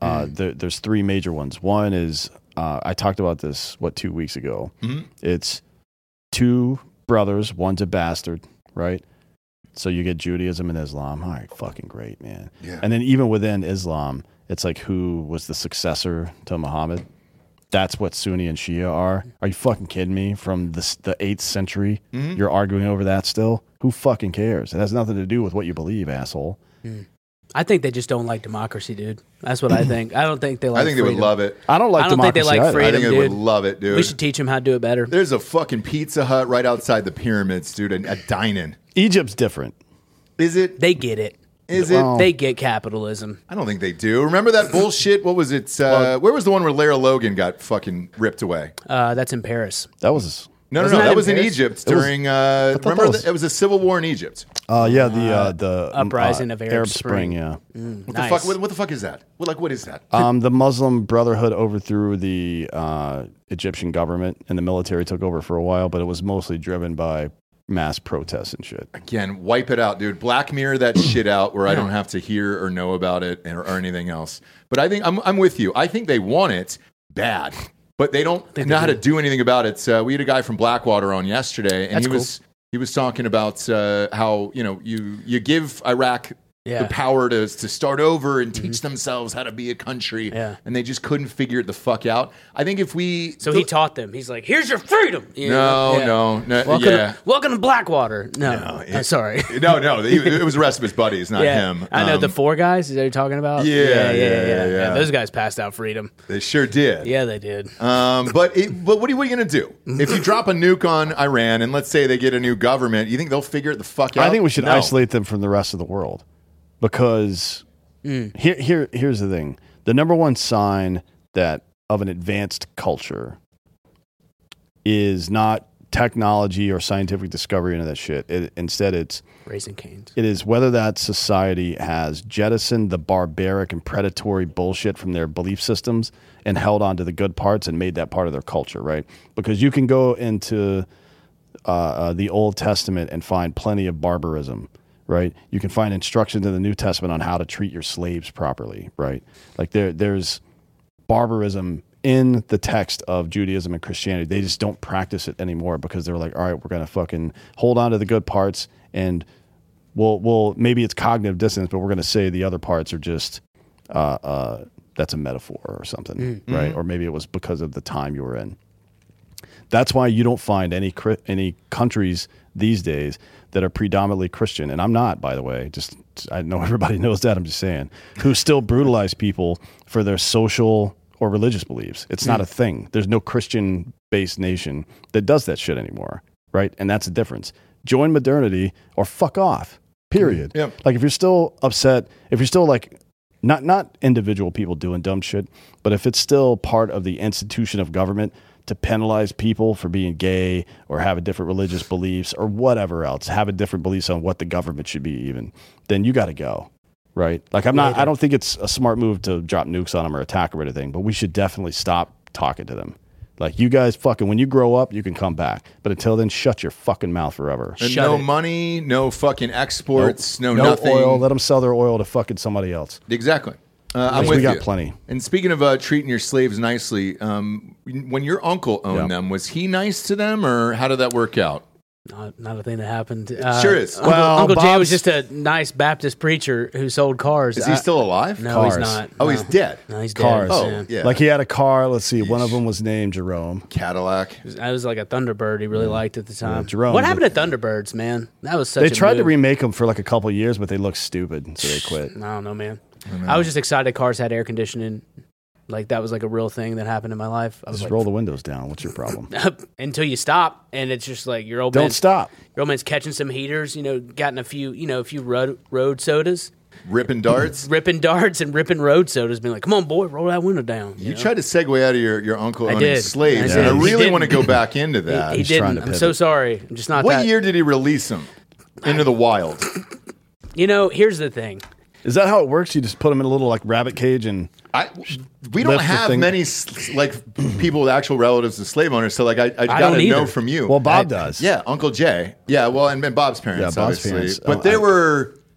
Uh, there, there's three major ones. One is uh, I talked about this what two weeks ago. Mhm. It's two brothers. One's a bastard, right? So you get Judaism and Islam. All right, fucking great, man. Yeah. And then even within Islam, it's like who was the successor to Muhammad? That's what Sunni and Shia are. Are you fucking kidding me? From the the eighth century, Mhm. you're arguing over that still? Who fucking cares? It has nothing to do with what you believe, asshole. I think they just don't like democracy, dude. That's what I think. I don't think they like I think they freedom. would love it. I don't like I don't think democracy they like either. freedom. I think they dude. would love it, dude. We should teach them how to do it better. There's a fucking Pizza Hut right outside the pyramids, dude, a, a dine-in. Egypt's different. Is it? They get it. Is it? Well- They get capitalism. I don't think they do. Remember that bullshit? What was it? Uh, where was the one where Lara Logan got fucking ripped away? Uh, that's in Paris. That was No, no, Wasn't no. that That in was in Paris? Egypt was- during. Uh, thought remember, that was- the, it was a civil war in Egypt. uh yeah the uh, the uprising uh, of Arab Spring. Yeah. What Nice. the fuck? What, what the fuck is that? What, like, what is that? Um, the Muslim Brotherhood overthrew the uh, Egyptian government, and the military took over for a while. But it was mostly driven by mass protests and shit. Again, wipe it out, dude. Black Mirror that shit out where I don't have to hear or know about it or, or anything else. But I think I'm, I'm with you. I think they want it bad, but they don't know how to do anything about it. Uh, we had a guy from Blackwater on yesterday, and That's he cool. was he was talking about uh, how you know you you give Iraq Yeah. the power to to start over and teach themselves how to be a country, Yeah. and they just couldn't figure it the fuck out. I think if we So he taught them. He's like, "Here's your freedom." You no know? Yeah. no no Welcome, yeah. to, welcome to Blackwater. No, No, I'm it- sorry. No, no, he- it was the rest of his buddies, not yeah, him. I know Um, the four guys. Is that what you're talking about? Yeah, yeah, yeah, yeah, yeah. Those guys passed out freedom. They sure did. Yeah, they did. Um, but it, but what are, what are you going to do if you drop a nuke on Iran and let's say they get a new government? You think they'll figure it the fuck out? I think we should No. isolate them from the rest of the world because here, here, here's the thing: the number one sign that of an advanced culture is not technology or scientific discovery into that shit. It, instead, it's Raising Cane's. it is whether that society has jettisoned the barbaric and predatory bullshit from their belief systems and held on to the good parts and made that part of their culture, right? Because you can go into uh, uh, the Old Testament and find plenty of barbarism, right? You can find instructions in the New Testament on how to treat your slaves properly, right? Like there, there's barbarism in the text of Judaism and Christianity. They just don't practice it anymore because they're like, all right, we're going to fucking hold on to the good parts and we'll, we'll, maybe it's cognitive dissonance, but we're going to say the other parts are just, uh, uh, that's a metaphor or something, right? Or maybe it was because of the time you were in. That's why you don't find any cri- any countries these days that are predominantly Christian, and I'm not, by the way. Just I know everybody knows that. I'm just saying, who still brutalize people for their social or religious beliefs. It's not a thing. There's no Christian-based nation that does that shit anymore, right? And that's the difference. Join modernity or fuck off. Period. Yep. Like if you're still upset, if you're still like. Not not individual people doing dumb shit, but if it's still part of the institution of government to penalize people for being gay or have a different religious beliefs or whatever else, have a different beliefs on what the government should be even, then you got to go, right? Like I'm not, I don't think it's a smart move to drop nukes on them or attack or anything, but we should definitely stop talking to them. Like you guys fucking, when you grow up, you can come back. But until then, shut your fucking mouth forever. And Shut no it. money, no fucking exports, no, no nothing. oil. Let them sell their oil to fucking somebody else. Exactly. Uh, I'm Like, with we got you. plenty. And speaking of uh, treating your slaves nicely, um, when your uncle owned Yeah. them, was he nice to them, or how did that work out? Not, not a thing that happened. Uh, Sure is. Uncle, Well, Uncle Jay was Bob's- just a nice Baptist preacher who sold cars. Is he I- still alive? No, Cars. he's not. Oh, No. he's dead. No, he's Cars. dead. Oh, yeah. yeah. Like he had a car. Let's see. One of them was named Jerome. Cadillac. I was like a Thunderbird. He really liked at the time. Jerome, what the- happened to Thunderbirds, man? That was such. They a tried to move. remake them for like a couple of years, but they looked stupid, so they quit. I don't know, man. I was just excited cars had air conditioning. Like that was like a real thing that happened in my life. I was Just like, roll the windows down. What's your problem? until you stop, and it's just like your old Don't man's, stop. Your old man's catching some heaters. You know, gotten a few, you know, a few road road sodas, Ripping darts. ripping darts and ripping road sodas. Being like, come on, boy, roll that window down. You know? tried to segue out of your, your uncle I owning did. slaves, I and I did. He really didn't. want to go back into that. He, he He's trying didn't. to I'm so pivot. sorry. I'm just not. What that. year did he release them into the wild? You know, here's the thing. Is that how it works? You just put them in a little like rabbit cage and I, we don't Lift the have thing. many s- like people with actual relatives of slave owners, so like I, I, got don't to know either. from you. well, Bob I- does. Yeah, Uncle Jay. Yeah, well, and, and Bob's parents, Yeah, Bob's obviously. parents. But Oh, there I- were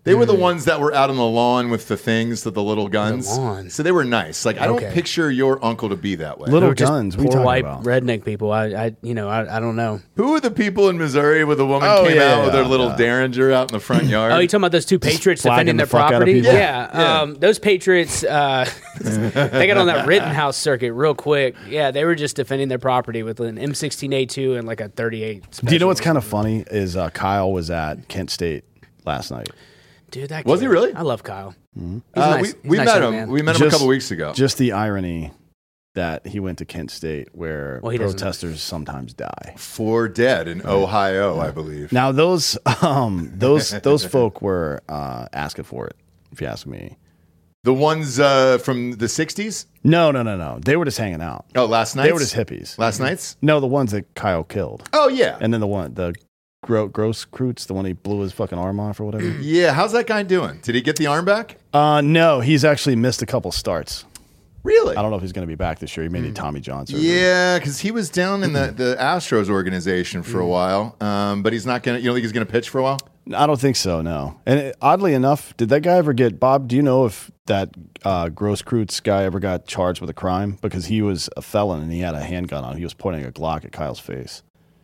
They were the ones that were out on the lawn with the things, the, the little guns. The lawn. So they were nice. Like I don't Okay. picture your uncle to be that way. Little Or just guns. What are you poor talking white about? redneck people. I, I, you know, I, I don't know. Who are the people in Missouri where the woman Oh, came yeah, out with their yeah, little yeah. Derringer out in the front yard? Oh, you talking about those two patriots flagging defending the their fuck out of property? people? Yeah, Yeah. Um, those patriots, uh, they got on that Rittenhouse circuit real quick. Yeah, they were just defending their property with an M sixteen A two and like a thirty-eight. Do you know what's special. kind of funny is uh, Kyle was at Kent State last night. Dude, that Was kid, he really? I love Kyle. Mm-hmm. He's Uh, nice. we He's we a nice met young him. man. We met him a Just- couple weeks ago. Just the irony that he went to Kent State, where Well, he doesn't- protesters sometimes die. Four dead in Ohio, I believe. Now those um, those those folk were uh, asking for it. If you ask me, The ones uh, from the sixties? no, no, no, no. They were just hanging out. Oh, last night? They were just hippies. Last night's? No, the ones that Kyle killed, Oh, yeah. and then the one the Gro- Gross Krutz, the one he blew his fucking arm off or whatever. Yeah, how's that guy doing? Did he get the arm back? uh, no, he's actually missed a couple starts. Really? I don't know if he's going to be back this year. He may need Tommy John surgery. Yeah, because he was down in the, the Astros organization for a while, um, but he's not going to, you don't think he's going to pitch for a while? I don't think so, no. And it, oddly enough, did that guy ever get, Bob, do you know if that uh, Gross Krutz guy ever got charged with a crime? Because he was a felon and he had a handgun on. He was pointing a Glock at Kyle's face.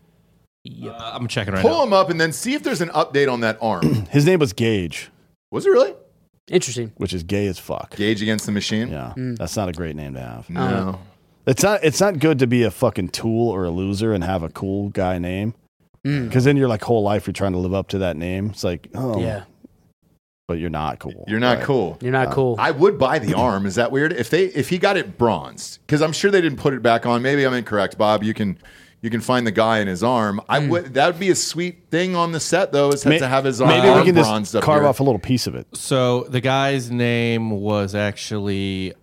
Uh, I'm checking right Pull now. him up and then see if there's an update on that arm. His name was Gage, Was it really? Interesting. which is gay as fuck. Gage Against the Machine? Yeah, that's not a great name to have. No. It's not. It's not good to be a fucking tool or a loser and have a cool guy name. Mm. Because then your like whole life you're trying to live up to that name. It's like, oh, Yeah, but you're not cool. You're not Right. cool. you're not cool. I would buy the arm. Is that weird? If they if he got it bronzed, because I'm sure they didn't put it back on. Maybe I'm incorrect, Bob. You can you can find the guy in his arm. I would that would be a sweet thing on the set though, is May- to have his arm, Maybe we arm can bronzed just up carve here. off a little piece of it. So the guy's name was actually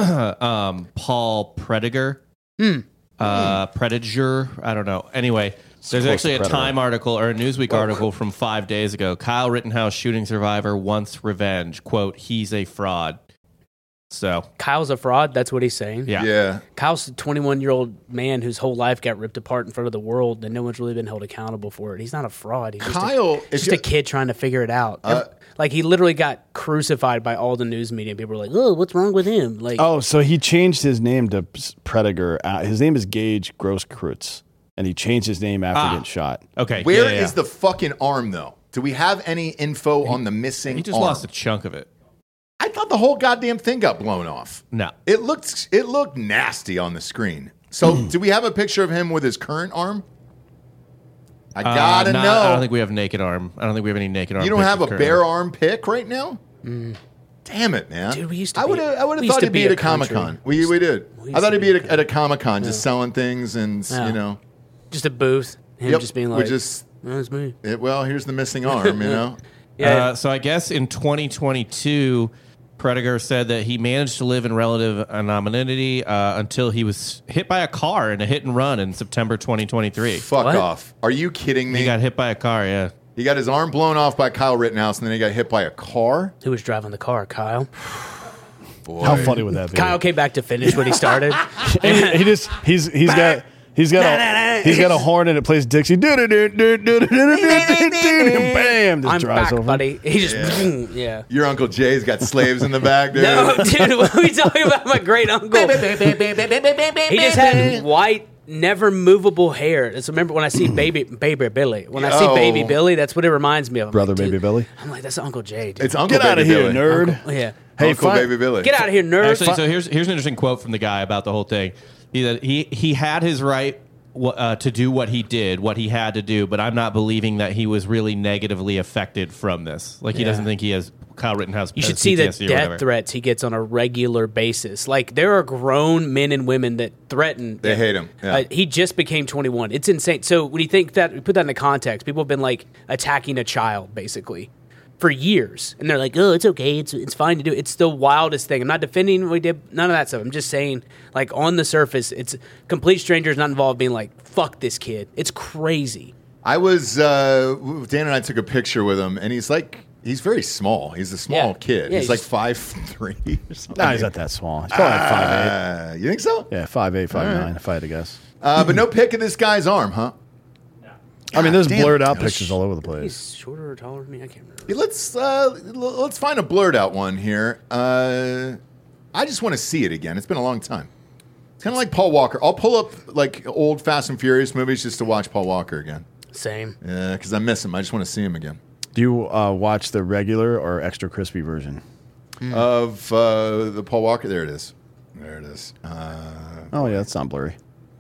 um, Paul Prediger. Uh, Prediger. I don't know. Anyway, there's close actually to a Predator. Time article or a Newsweek article from five days ago. Kyle Rittenhouse shooting survivor wants revenge. Quote, he's a fraud. So, Kyle's a fraud. That's what he's saying. yeah. Yeah. Kyle's a twenty-one-year-old man whose whole life got ripped apart in front of the world, and no one's really been held accountable for it. He's not a fraud. He's Kyle, just, a, if just you- a kid trying to figure it out. Uh, like, he literally got crucified by all the news media. People were like, oh, what's wrong with him? Like, Oh, so he changed his name to Prediger. Uh, his name is Gage Grosskreutz, and he changed his name after Ah. getting shot. Okay. Where yeah, is yeah, yeah. the fucking arm though? Do we have any info on the missing He just arm? lost a chunk of it. I thought the whole goddamn thing got blown off. No. It looked it looked nasty on the screen. So, do we have a picture of him with his current arm? I Uh, gotta not- know. I don't think we have naked arm. I don't think we have any naked arm. you don't have a pictures currently. bare arm pick right now? Damn it, man! Dude, we used to I be- would have. I would have we used thought to he'd be be at a a Comic Con. country. We we did. We I used thought to he'd be be a at a, at a Comic Con, just selling things and Yeah. you know. just a booth. Him Yep, just being we like, just- that's me. It, well, here's the missing arm. You know. Yeah. Uh, so I guess in twenty twenty-two, Prediger said that he managed to live in relative anonymity uh, until he was hit by a car in a hit and run in September twenty twenty-three. Fuck What? off! Are you kidding me? He got hit by a car, yeah. He got his arm blown off by Kyle Rittenhouse, and then he got hit by a car. Who was driving the car? Kyle. Boy. How funny would that be? Kyle came back to finish what he started. And he, he just he's he's got he's got a he's got a horn and it plays Dixie. Bam, just I'm drives back, over. buddy. He just, yeah. yeah. Your Uncle Jay's got slaves in the back, dude. No, dude, what are we talking about? My great uncle. He just had white, never movable hair. It's remember when I see baby baby Billy. When I see Oh. baby Billy, that's what it reminds me of. I'm Brother like, dude, Baby Billy. I'm like, that's Uncle Jay. Dude. It's Uncle Get out Baby of here, Billy. nerd. Uncle- yeah. Hey, Uncle fi- Baby Billy. Get out of here, nerd. Actually, so here's here's an interesting quote from the guy about the whole thing. He said he he had his right uh, to do what he did, what he had to do, but I'm not believing that he was really negatively affected from this. Like he Yeah. doesn't think he has Kyle Rittenhouse. You has should see the P T S D or death whatever. threats he gets on a regular basis. Like there are grown men and women that threaten. They hate him. Yeah. Uh, he just became twenty-one. It's insane. So when you think that, put that into context, people have been like attacking a child basically for years, and they're like, "Oh, it's okay. It's it's fine to do." It's the wildest thing. I'm not defending what we did. None of that stuff. I'm just saying, like on the surface, it's complete strangers not involved being like, "Fuck this kid." It's crazy. I was uh, Dan and I took a picture with him, and he's like, he's very small. He's a small Yeah. kid. Yeah, he's he's like just- five three or something. Nah, he's not that small. He's probably like five eight. Uh, you think so? Yeah, five eight, five nine. If I had to guess. Uh, but no pick of this guy's arm, huh? I mean, there's damn blurred it. out pictures all over the place. He's shorter or taller than me. I can't remember. Yeah, let's uh, l- let's find a blurred out one here. Uh, I just want to see it again. It's been a long time. It's kind of like Paul Walker. I'll pull up like old Fast and Furious movies just to watch Paul Walker again. Same. Yeah, because I miss him. I just want to see him again. Do you uh, watch the regular or extra crispy version? Mm. Of uh, the Paul Walker. There it is. There it is. Uh, Oh yeah, it's not blurry.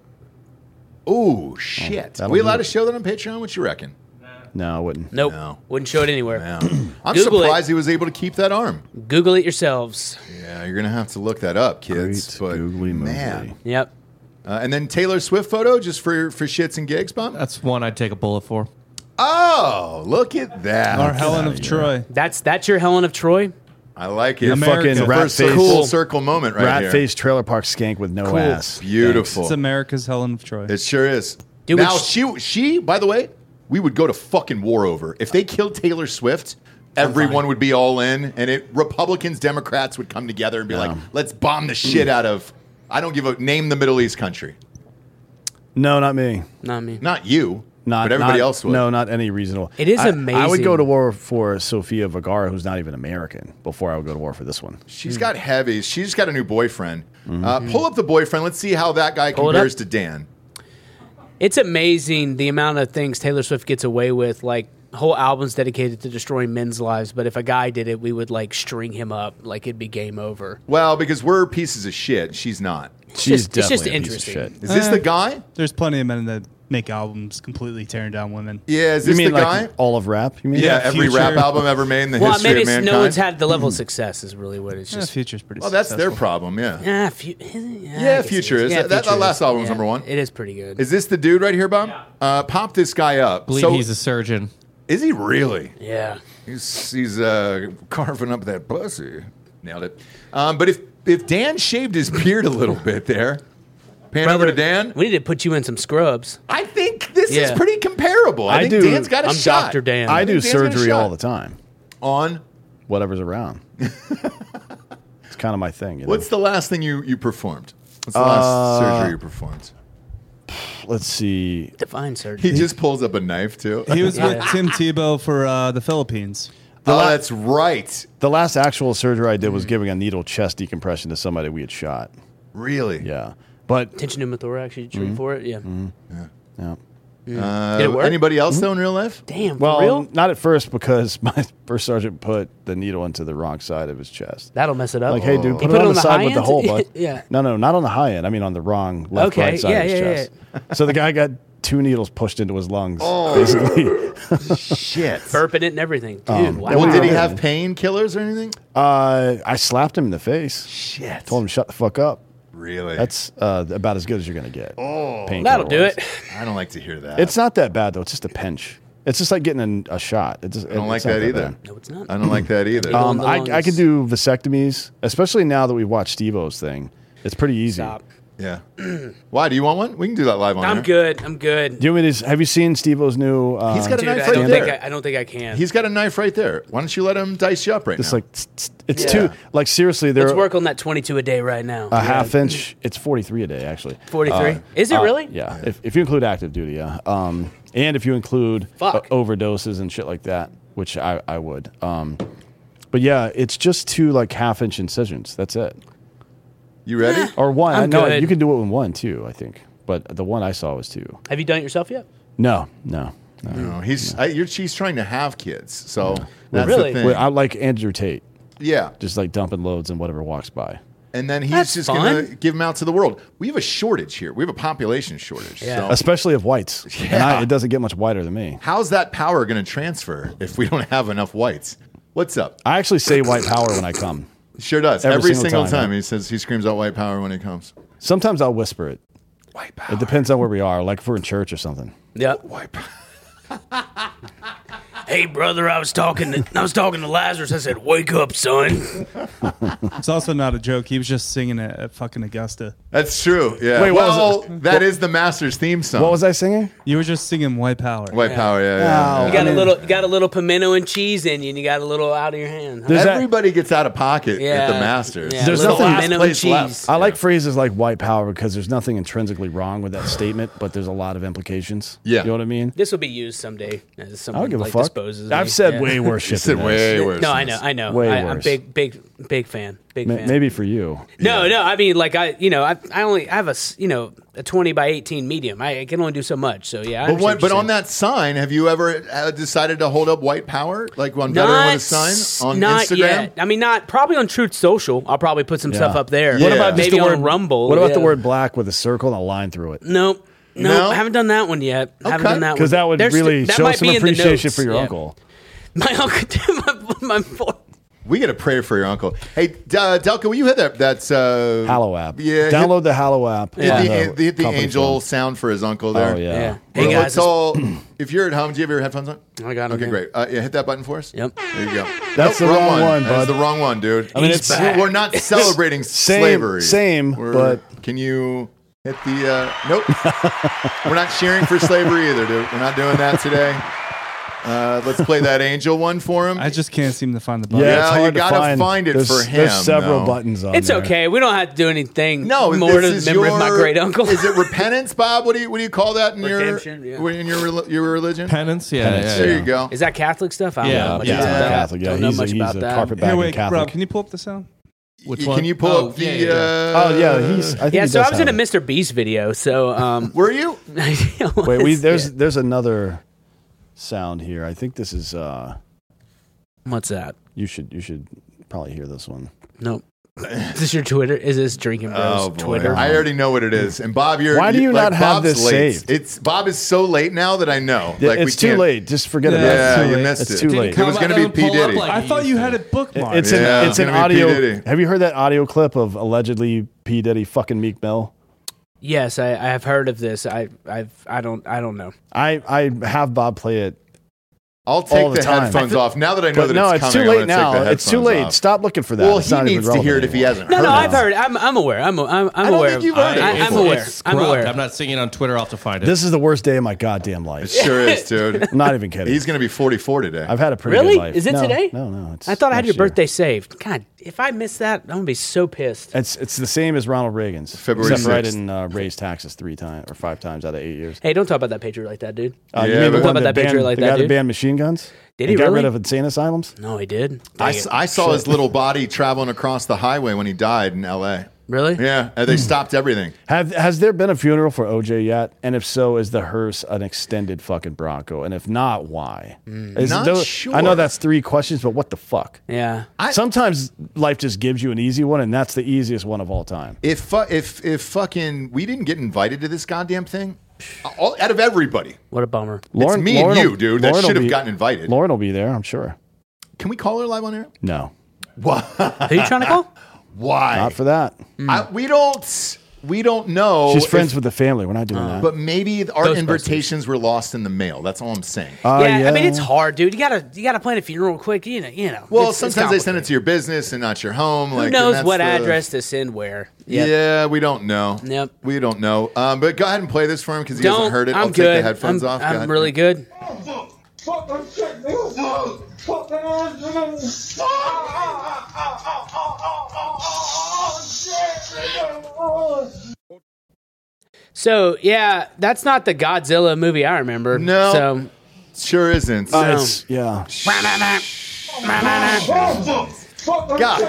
oh shit! Are that'll we do allowed it. to show that on Patreon? What you reckon? No, I wouldn't. Nope. No. Wouldn't show it anywhere. Yeah. I'm Google surprised it. he was able to keep that arm. Google it yourselves. Yeah, you're gonna have to look that up, kids. Great but googly man, moogly. Yep. uh, and then Taylor Swift photo just for for shits and gigs, Bob. That's one I'd take a bullet for. Oh, look at that! Our Helen of Troy. That's that's your Helen of Troy. I like it. Your America. fucking The rat first face, full Cool. circle moment right rat here. face trailer park skank with no Cool. ass. Beautiful. It's America's Helen of Troy. It sure is. Dude, now which- she she by the way, we would go to fucking war over if they killed Taylor Swift. Everyone would be all in, and it Republicans, Democrats would come together and be like, "Let's bomb the shit out of." I don't give a name the Middle East country. No, not me. Not me. Not you, Not but everybody not- else would. No, not any reasonable. It is I, I would amazing. go to war for Sofia Vergara, who's not even American, before I would go to war for this one. She's got heavies. She's got a new boyfriend. Uh, pull up the boyfriend. Let's see how that guy Pull it compares up. to Dan. It's amazing the amount of things Taylor Swift gets away with. Like whole albums dedicated to destroying men's lives. But if a guy did it, we would like string him up. Like it'd be game over. Well, because we're pieces of shit. She's not. She's just- it's just definitely a piece of interesting. shit. Is this Eh. the guy? There's plenty of men that make albums completely tearing down women. Yeah, is You this mean the like guy? all of rap? You mean? Yeah, Yeah, every Future. rap album ever made in the Well, history maybe of it's, mankind. no one's had the level of success. Is really what it's Yeah, just. Future's pretty well, that's their successful. problem. Yeah. Yeah, fu- yeah, I Yeah, guess it Future is. That- that Future last is. album was Yeah, number one. It is pretty good. Is this the dude right here, Bob? Uh, pop this guy up. believe So, he's a surgeon. is he really? yeah. He's he's uh, carving up that pussy. Nailed it. Um, but if if Dan shaved his beard a little bit there, pan over to Dan. We need to put you in some scrubs. I think this is Yeah. pretty comparable. I, I think do- Dan's got a I'm shot. Doctor Dan. I do think Dan's got a surgery shot. all the time. On Whatever's around. It's kind of my thing. You know? what's the last thing you you performed? What's the last Uh, surgery you performed? Let's see. Divine surgery. He just pulls up a knife too. He was Yeah. with Tim Tebow for uh, the Philippines. oh, that's right. The last actual surgery I did was giving a needle chest decompression to somebody we had shot. Really? Yeah, but Tension pneumothorax. You treat for it. Yeah. yeah. Uh, Did it work? Anybody else though in real life? Damn. Well, for real? not at first because my first sergeant put the needle into the wrong side of his chest. That'll mess it up. Like, hey, dude, He put, it on the, side high with the end? hole, bud. Yeah. No, no, not on the high end. I mean, on the wrong left Okay, right side yeah, of his yeah, chest. So the guy got two needles pushed into his lungs, basically. Shit. Burping it and everything. Dude, Um, wow. that Well, would did he be- have painkillers or anything? Uh, I slapped him in the face. Shit. Told him to shut the fuck up. Really? That's uh, about as good as you're gonna get. Oh, That'll do it. I don't like to hear that. It's not that bad though. It's just a pinch. It's just like getting a, a shot. It just, I don't like that either. No, it's not. I don't like that either. Um, Um, the I, lungs. I can do vasectomies, especially now that we watched Steve-O's thing. It's pretty easy. Stop. yeah. Why? Do you want one? We can do that live on I'm air. good. I'm good. Do you want me to, have you seen Steve-O's new? Uh, He's got a Dude, knife I right don't there. think I, I don't think I can. He's got a knife right there. Why don't you let him dice you up right It's now? like tss, tss, it's Yeah. two. Like seriously, they're Let's work on that twenty-two a day right now. a half inch. It's forty-three a day actually. forty-three. Uh, Is it uh, really? Yeah. If, if you include active duty, yeah. Um, and if you include Fuck. o- overdoses and shit like that, which I, I would. Um, but yeah, it's just two like half inch incisions. That's it. you ready? Or one. I'm no, good. you can do it with one too. I think. But the one I saw was two. Have you done it yourself yet? No, no. no. No, he's I, you're, she's trying to have kids, so that's Really? the thing. Wait, I like Andrew Tate, yeah, just like dumping loads in whatever walks by. and then he's That's just fun. going to give them out to the world. We have a shortage here. We have a population shortage. Yeah. So Especially of whites. And Yeah. I, it doesn't get much whiter than me. how's that power going to transfer if we don't have enough whites? What's up? I actually say white power when I come. Sure does. Every Every, single single, time, time, yeah. he says he screams out white power when he comes. Sometimes I'll whisper it. White power. It depends on where we are, like if we're in church or something. Yep. White power. Hey, brother, I was talking to I was talking to Lazarus. I said, "Wake up, son." It's also not a joke. He was just singing it at fucking Augusta. That's true. Yeah. Wait, what was well, it? that is the Masters theme song. What was I singing? You were just singing White Power. White Power. Yeah. yeah, Wow. yeah. You got I a mean- little, you got a little pimento and cheese in you, and you got a little out of your hand. Huh? There's that- Everybody gets out of pocket Yeah. at the Masters. Yeah, There's little nothing- pimento and Last place cheese. left. I like phrases like white power because there's nothing intrinsically wrong with that statement, but there's a lot of implications. Yeah. You know what I mean? This will be used someday as I don't someone give a like fuck. disposes. of I've me. said Yeah. way worse You shit said than way this. worse. No, than I know, this. I know. Way I, I'm worse. big, big, big fan. Big Ma- fan. Maybe for you. No, no. I mean, like I, you know, I, I only I have a, s- you know, a twenty by eighteen medium. I, I can only do so much. So yeah. I But, understand what, what but you're on saying. that sign, have you ever uh, decided to hold up White Power, like on Veteran with a Sign on not Instagram? Yet. I mean, not probably on Truth Social. I'll probably put some Yeah. stuff up there. What about just maybe the on word- Rumble? What about yeah. the word black with a circle and a line through it? Nope. No, No? I haven't done that one yet. I haven't Okay. done that one. Because that would There's- really that show might some be in the appreciation notes. for your Yeah. uncle. My uncle, my, my, We got to pray for your uncle. Hey, D- uh, Delco, will you hit that? That's uh, Hallow app. Yeah, Download the Hallow app. Hit, on the, hit the, hit the company angel phone. sound for his uncle there. Oh, yeah. yeah. Well, Hey guys, let's all. If you're at home, do you have your headphones on? I got 'em, Okay, yeah. great. Uh, yeah, hit that button for us. Yep. There you go. That's Nope, the wrong one, That's bud. the wrong one, dude. I mean, He's it's back. We're not celebrating Same- slavery. same, We're- but- can you hit the? Uh, nope. We're not cheering for slavery either, dude. We're not doing that today. Uh, let's play that angel one for him. I just can't seem to find the button. Yeah, Yeah, it's you hard to gotta find. find it there's, for him, There's several though. buttons on it's there. okay. We don't have to do anything No, more this to is the memory your, of my great uncle. Is it repentance, Bob? What do you what do you call that in Redemption, your yeah. in your rel- your religion? Penance, yeah, Penance, yeah, There yeah. you go. Is that Catholic stuff? I don't Yeah, know much yeah. about Yeah. that. Catholic. Yeah, don't know he's, much a, he's about a that. carpetbagger Hey, wait, Catholic. Rob, can you pull up the sound? Which Can one? you pull Oh, up the? yeah, yeah, yeah. Uh, Oh yeah, he's. I think Yeah, he so does I was in a have it. Mister Beast video. So um, Were you? Wait, we there's there's another sound here. I think this is. uh what's that? You should you should probably hear this one. Nope. Is this your Twitter? Is this Drinking Bros Oh boy, Twitter? I already know what it is. And Bob, you're. Why do you like, not have Bob's this late. saved? It's Bob is so late now that I know. Yeah, Like we it's too can't- late. Just forget Yeah, about Yeah, it. too you late. missed It's it. too late. It was going to be P Diddy. I thought you had it bookmarked. It's Yeah, an it's it's an gonna be P. audio. Diddy. Have you heard that audio clip of allegedly P Diddy fucking Meek Mill? Yes, I, I have heard of this. I I've I don't I don't know. I I have Bob play it. I'll all take the the, time. headphones off now that I know But that no, it's it's coming. too I'm late gonna take now. the It's too headphones late. off. Stop looking for that. Well, It's he not even needs to hear it relevant if he anymore. hasn't No, heard no, it. I've heard. I'm I'm aware. I'm I'm, I'm I don't aware. think of- you've heard it. I, It's- I'm aware. It's I'm scrubbed. aware. I'm not singing on Twitter. I'll have to find it. This is the worst day of my goddamn It life. sure is, dude. I'm not even kidding. He's going to be forty-four today. I've had a pretty Really? good life. Is it No, today? No, no. It's I thought I had your next year. birthday saved. God, if I missed that, I'm gonna be so pissed. It's it's the same as Ronald Reagan's. February except for I sixth. didn't uh, raise taxes three times or five times out of eight years. Hey, don't talk about that patriot like that, dude. Uh, you Yeah, mean the but- one Talk about that banned, picture like the that, guy dude. that banned machine guns? Did And he got really? rid of insane asylums? No, he did. I, Dang s- it. I saw his little body traveling across the highway when he died in L A. Really? Yeah, and they stopped everything. Have has there been a funeral for O J yet? And if so, is the hearse an extended fucking Bronco? And if not, why? Is Not those- sure. I know that's three questions, but what the fuck? Yeah. Sometimes life just gives you an easy one, and that's the easiest one of all time. If fu- if if fucking we didn't get invited to this goddamn thing, all, out of everybody, What a bummer. it's me and Lauren you, will- dude. That Lauren will should have be- gotten invited. Lauren will be there, I'm sure. Can we call her live on air? No, Who are you trying to call? Why? not for that. I, we don't. We don't know. She's friends if- with the family. We're not doing that. But maybe our Ghostbusters. invitations were lost in the mail. That's all I'm saying. Uh, yeah, I mean it's hard, dude. You gotta you gotta plan a funeral quick. You know, you know. Well, It's- it's sometimes they send it complicated. to your business and not your home. Who like, and knows that's what the- address to send where? Yep. Yeah, we don't know. Yep. We don't know. Um, but go ahead and play this for him because he Don't. hasn't heard it. I'm I'll good. take the headphones I'm, off. Go I'm ahead. really good. So yeah, that's not the Godzilla movie I remember. No. So Sure isn't. Uh, No. it's- yeah. God.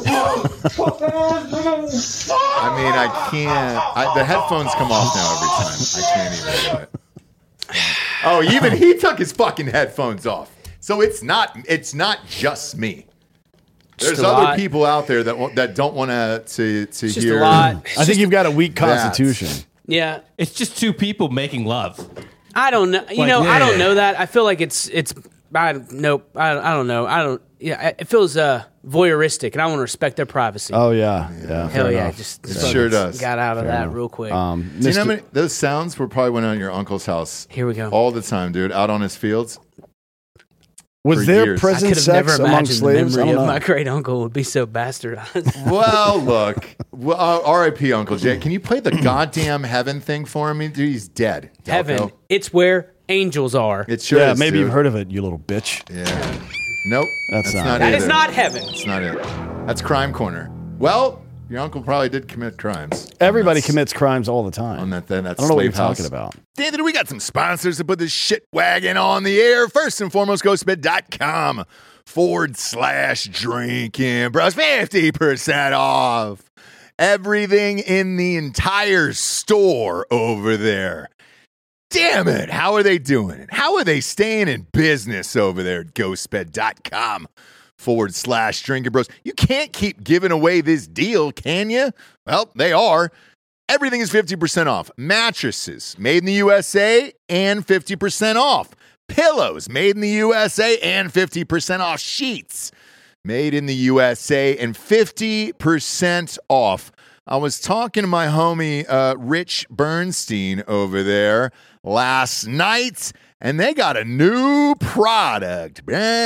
I mean, I can't. I, the headphones come off now every time. I can't even do it. Oh, even he took his fucking headphones off. So it's not. It's not just me. There's a other lot. people out there that wa- that don't want to to to It's just hear. a lot. I think you've got a weak that. constitution. Yeah. It's just two people making love. I don't know. You Like, know, I yeah. don't know that. I feel like it's it's. I nope. I, I don't know. I don't. Yeah, it feels uh, voyeuristic, and I want to respect their privacy. Oh yeah, yeah. Hell fair yeah! enough. Just, It just sure does. got out of Fair that enough. real quick. Um, Do you know Mister how many, those sounds were probably went on at your uncle's house? Here we go. All the time, dude. Out on his fields. Was for there years. I prison could have never sex among imagined the slaves? I memory don't of know. my great uncle would be so bastardized. Well, look, well, uh, R I P Uncle Jay. Can you play the goddamn heaven thing for me? Dude, he's dead. Delco. Heaven, it's where angels are. It sure Yeah, is, maybe dude. you've heard of it, you little bitch. Yeah. Nope. That's not- not That it. is not heaven. That's not it. That's Crime Corner. Well, your uncle probably did commit crimes. Everybody That's- commits crimes all the time. on that. That, that I don't know what you're slave house. talking about. Anthony, we got some sponsors to put this shit wagon on the air. First and foremost, ghostbed.com forward slash drinking bros. fifty percent off everything in the entire store over there. Damn it. How are they doing it? How are they staying in business over there at ghostbed.com forward slash drinking bros? You can't keep giving away this deal, can you? Well, they are. Everything is fifty percent off. Mattresses made in the U S A and fifty percent off. Pillows made in the U S A and fifty percent off. Sheets made in the U S A and fifty percent off. I was talking to my homie uh, Rich Bernstein over there last night, and they got a new product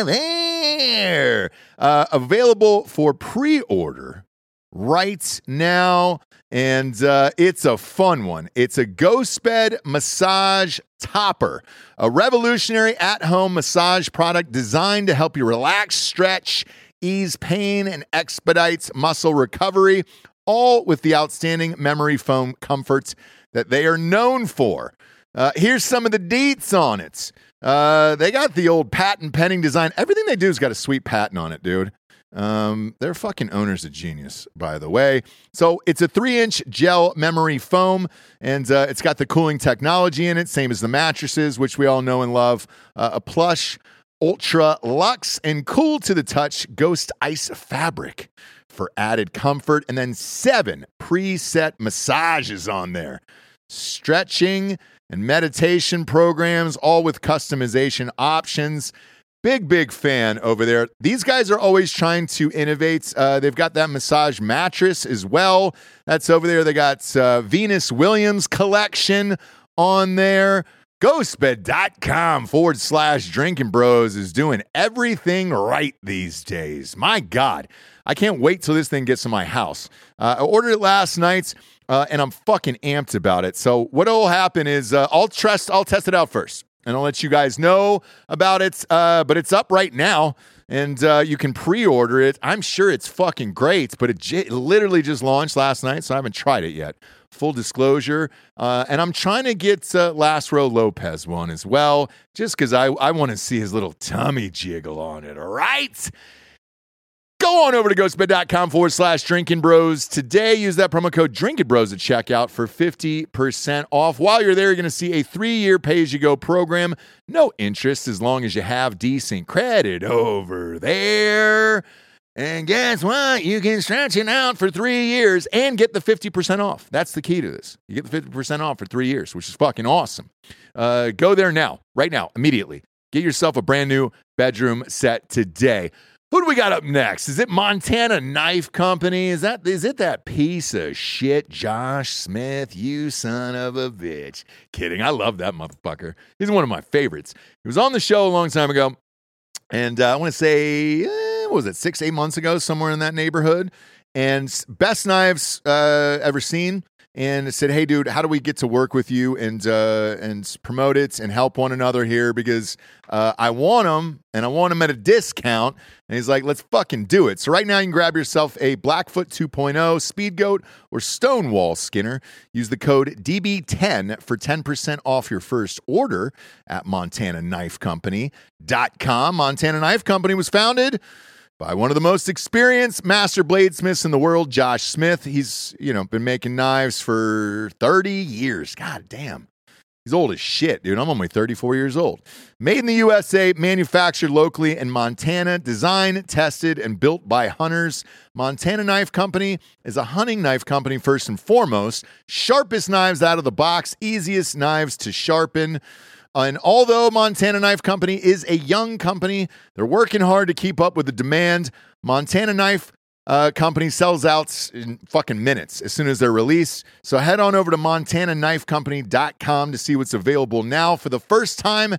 uh, available for pre-order right now, and uh, it's a fun one. It's a Ghost Bed Massage Topper, a revolutionary at-home massage product designed to help you relax, stretch, ease pain, and expedites muscle recovery, all with the outstanding memory foam comforts that they are known for. Uh, here's some of the deets on it. Uh, they got the old patent pending design. Everything they do has got a sweet patent on it, dude. Um, their fucking owner's a genius, by the way. So it's a three-inch gel memory foam, and uh, it's got the cooling technology in it, same as the mattresses, which we all know and love. Uh, a plush, ultra luxe, and cool to the touch Ghost Ice fabric for added comfort, and then seven preset massages on there. Stretching and meditation programs, all with customization options. Big, big fan over there. These guys are always trying to innovate. Uh, they've got that massage mattress as well. That's over there. They got uh, Venus Williams collection on there. Ghostbed.com forward slash drinking bros is doing everything right these days. My God, I can't wait till this thing gets to my house. Uh, I ordered it last night, uh, and I'm fucking amped about it. So what will happen is uh, I'll trust, I'll test it out first, and I'll let you guys know about it. Uh, but it's up right now, and uh, you can pre-order it. I'm sure it's fucking great, but it, j- it literally just launched last night, so I haven't tried it yet. Full disclosure. Uh, and I'm trying to get uh, Lázaro Lopez one as well, just because I, I want to see his little tummy jiggle on it, all right? Go on over to ghostbed.com forward slash drinking bros today. Use that promo code drinking bros at checkout for fifty percent off. While you're there, you're going to see a three-year pay-as-you-go program. No interest as long as you have decent credit over there. And guess what? You can stretch it out for three years and get the fifty percent off. That's the key to this. You get the fifty percent off for three years, which is fucking awesome. Uh, go there now, right now, immediately. Get yourself a brand new bedroom set today. Who do we got up next? Is it Montana Knife Company? Is that is it that piece of shit, Josh Smith? You son of a bitch. Kidding. I love that motherfucker. He's one of my favorites. He was on the show a long time ago. And uh, I want to say, eh, what was it, six, eight months ago, somewhere in that neighborhood. And best knives uh, ever seen. And said, hey, dude, how do we get to work with you and uh, and promote it and help one another here? Because uh, I want them, and I want them at a discount. And he's like, let's fucking do it. So right now you can grab yourself a Blackfoot two point oh, Speed Goat, or Stonewall Skinner. Use the code D B ten for ten percent off your first order at Montana Knife Company dot com. Montana Knife Company was founded by one of the most experienced master bladesmiths in the world, Josh Smith. He's, you know, been making knives for thirty years. God damn. He's old as shit, dude. I'm only thirty-four years old. Made in the U S A, manufactured locally in Montana, designed, tested, and built by hunters. Montana Knife Company is a hunting knife company first and foremost. Sharpest knives out of the box, easiest knives to sharpen. And although Montana Knife Company is a young company, they're working hard to keep up with the demand. Montana Knife uh, Company sells out in fucking minutes as soon as they're released. So head on over to Montana Knife Company dot com to see what's available now. For the first time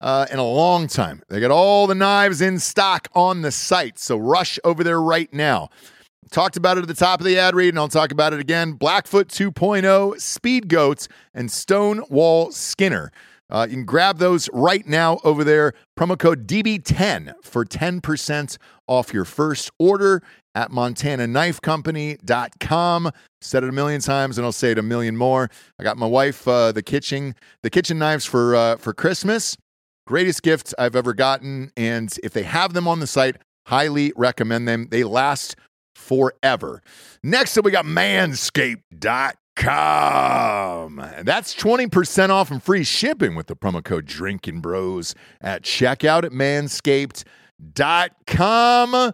uh, in a long time. They got all the knives in stock on the site, so rush over there right now. Talked about it at the top of the ad read, and I'll talk about it again. Blackfoot two point oh, Speed Goats, and Stonewall Skinner. Uh, you can grab those right now over there. Promo code D B ten for ten percent off your first order at montana knife company dot com. Said it a million times, and I'll say it a million more. I got my wife uh, the kitchen the kitchen knives for uh, for Christmas. Greatest gift I've ever gotten, and if they have them on the site, highly recommend them. They last forever. Next up, we got manscaped dot com. And that's twenty percent off and free shipping with the promo code Drinking Bros at checkout at manscaped dot com.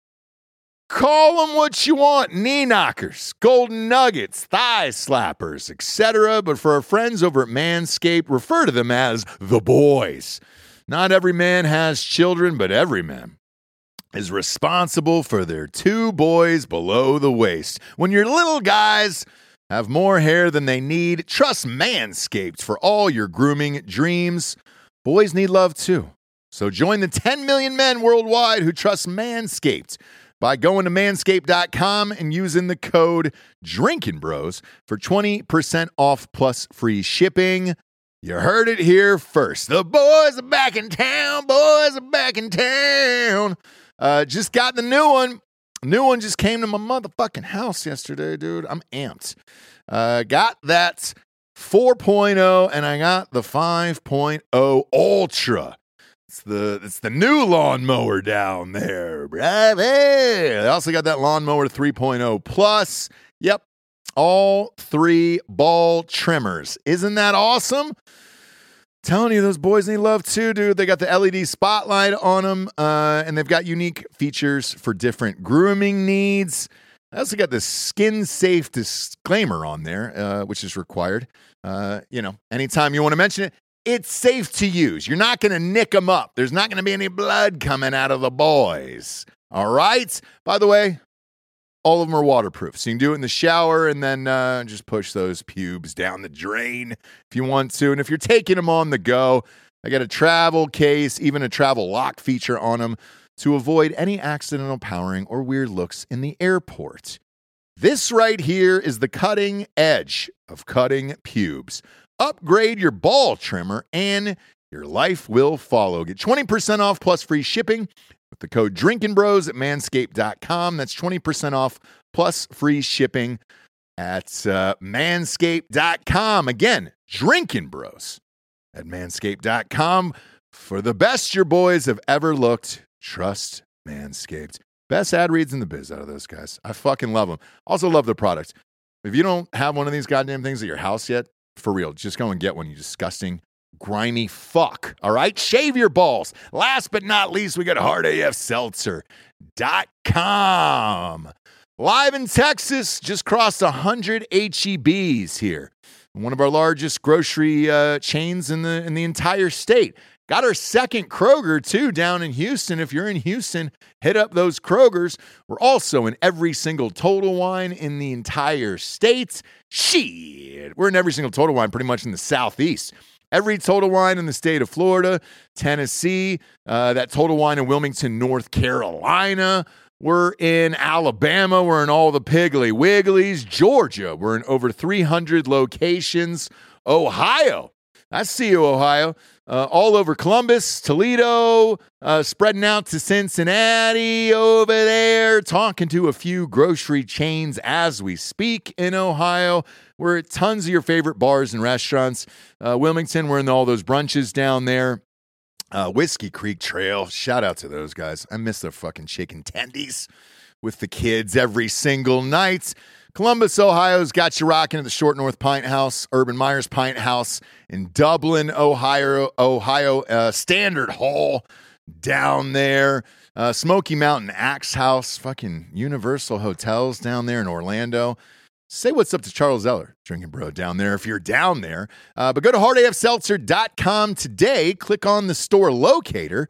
Call them what you want. Knee knockers, golden nuggets, thigh slappers, et cetera. But for our friends over at Manscaped, refer to them as the boys. Not every man has children, but every man is responsible for their two boys below the waist. When your little guys have more hair than they need, trust Manscaped for all your grooming dreams. Boys need love too. So join the ten million men worldwide who trust Manscaped by going to manscaped dot com and using the code Drinking Bros for twenty percent off plus free shipping. You heard it here first. The boys are back in town. Boys are back in town. Uh, just got the new one. New one just came to my motherfucking house yesterday, dude. I'm amped. Uh, got that four point oh, and I got the five point oh Ultra. It's the it's the new lawnmower down there. Bravo. I also got that lawnmower three point oh Plus. Yep. All three ball trimmers. Isn't that awesome? Telling you, those boys need love too, dude. They got the L E D spotlight on them, uh, and they've got unique features for different grooming needs. I also got this skin-safe disclaimer on there, uh, which is required. Uh, you know, anytime you want to mention it, it's safe to use. You're not going to nick them up. There's not going to be any blood coming out of the boys. All right? By the way, all of them are waterproof, so you can do it in the shower and then uh, just push those pubes down the drain if you want to. And if you're taking them on the go, I got a travel case, even a travel lock feature on them to avoid any accidental powering or weird looks in the airport. This right here is the cutting edge of cutting pubes. Upgrade your ball trimmer and your life will follow. Get twenty percent off plus free shipping with the code Drinking Bros at manscaped dot com. That's twenty percent off plus free shipping at uh, manscaped dot com. Again, Drinking Bros at manscaped dot com. For the best your boys have ever looked, trust Manscaped. Best ad reads in the biz out of those guys. I fucking love them. Also love the product. If you don't have one of these goddamn things at your house yet, for real, just go and get one, you disgusting, grimy fuck. All right? Shave your balls. Last but not least, we got hard A F seltzer dot com. Live in Texas, just crossed one hundred H E Bs here. One of our largest grocery uh, chains in the in the entire state. Got our second Kroger, too, down in Houston. If you're in Houston, hit up those Krogers. We're also in every single Total Wine in the entire state. Shit. We're in every single Total Wine pretty much in the southeast. Every Total Wine in the state of Florida, Tennessee, uh, that Total Wine in Wilmington, North Carolina. We're in Alabama. We're in all the Piggly Wigglies. Georgia. We're in over three hundred locations. Ohio. I see you, Ohio. Uh, all over Columbus, Toledo, uh, spreading out to Cincinnati over there, talking to a few grocery chains as we speak in Ohio. We're at tons of your favorite bars and restaurants. Uh, Wilmington, we're in all those brunches down there. Uh, Whiskey Creek Trail, shout out to those guys. I miss their fucking chicken tendies with the kids every single night. Columbus, Ohio's got you rocking at the Short North Pint House, Urban Myers Pint House in Dublin, Ohio, Ohio uh, Standard Hall down there. Uh, Smoky Mountain Axe House, fucking Universal Hotels down there in Orlando. Say what's up to Charles Eller, Drinking Bro, down there if you're down there. Uh, but go to hard A F seltzer dot com today, click on the store locator,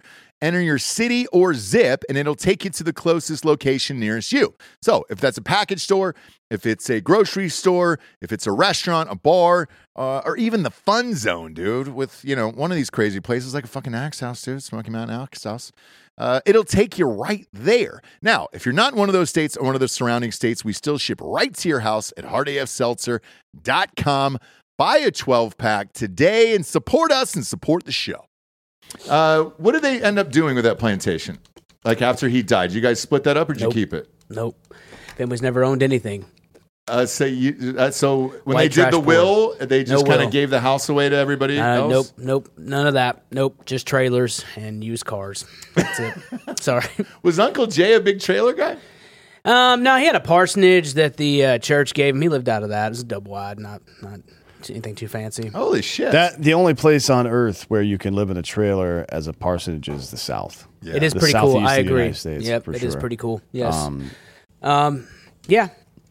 enter your city or zip, and it'll take you to the closest location nearest you. So if that's a package store, if it's a grocery store, if it's a restaurant, a bar, uh, or even the fun zone, dude, with, you know, one of these crazy places like a fucking Axe House, dude, Smoky Mountain Axe House, uh, it'll take you right there. Now, if you're not in one of those states or one of the surrounding states, we still ship right to your house at hard a f seltzer dot com. Buy a twelve-pack today and support us and support the show. Uh, what did they end up doing with that plantation? Like after he died, did you guys split that up or did Nope. you keep it? Nope. Family's never owned anything. Uh, so you, uh, so when White they did trash the board. will, they just No kind will. of gave the house away to everybody Uh, else? nope, nope, none of that. Nope, just trailers and used cars. That's it. Sorry. Was Uncle Jay a big trailer guy? Um, no, he had a parsonage that the uh, church gave him. He lived out of that. It was a double wide, not not anything too fancy. Holy shit. That the only place on earth where you can live in a trailer as a parsonage is the South. Yeah. It is The pretty cool. southeast I of the agree. United States, yep, for it is sure. pretty cool. Yes. Um, Um, yeah.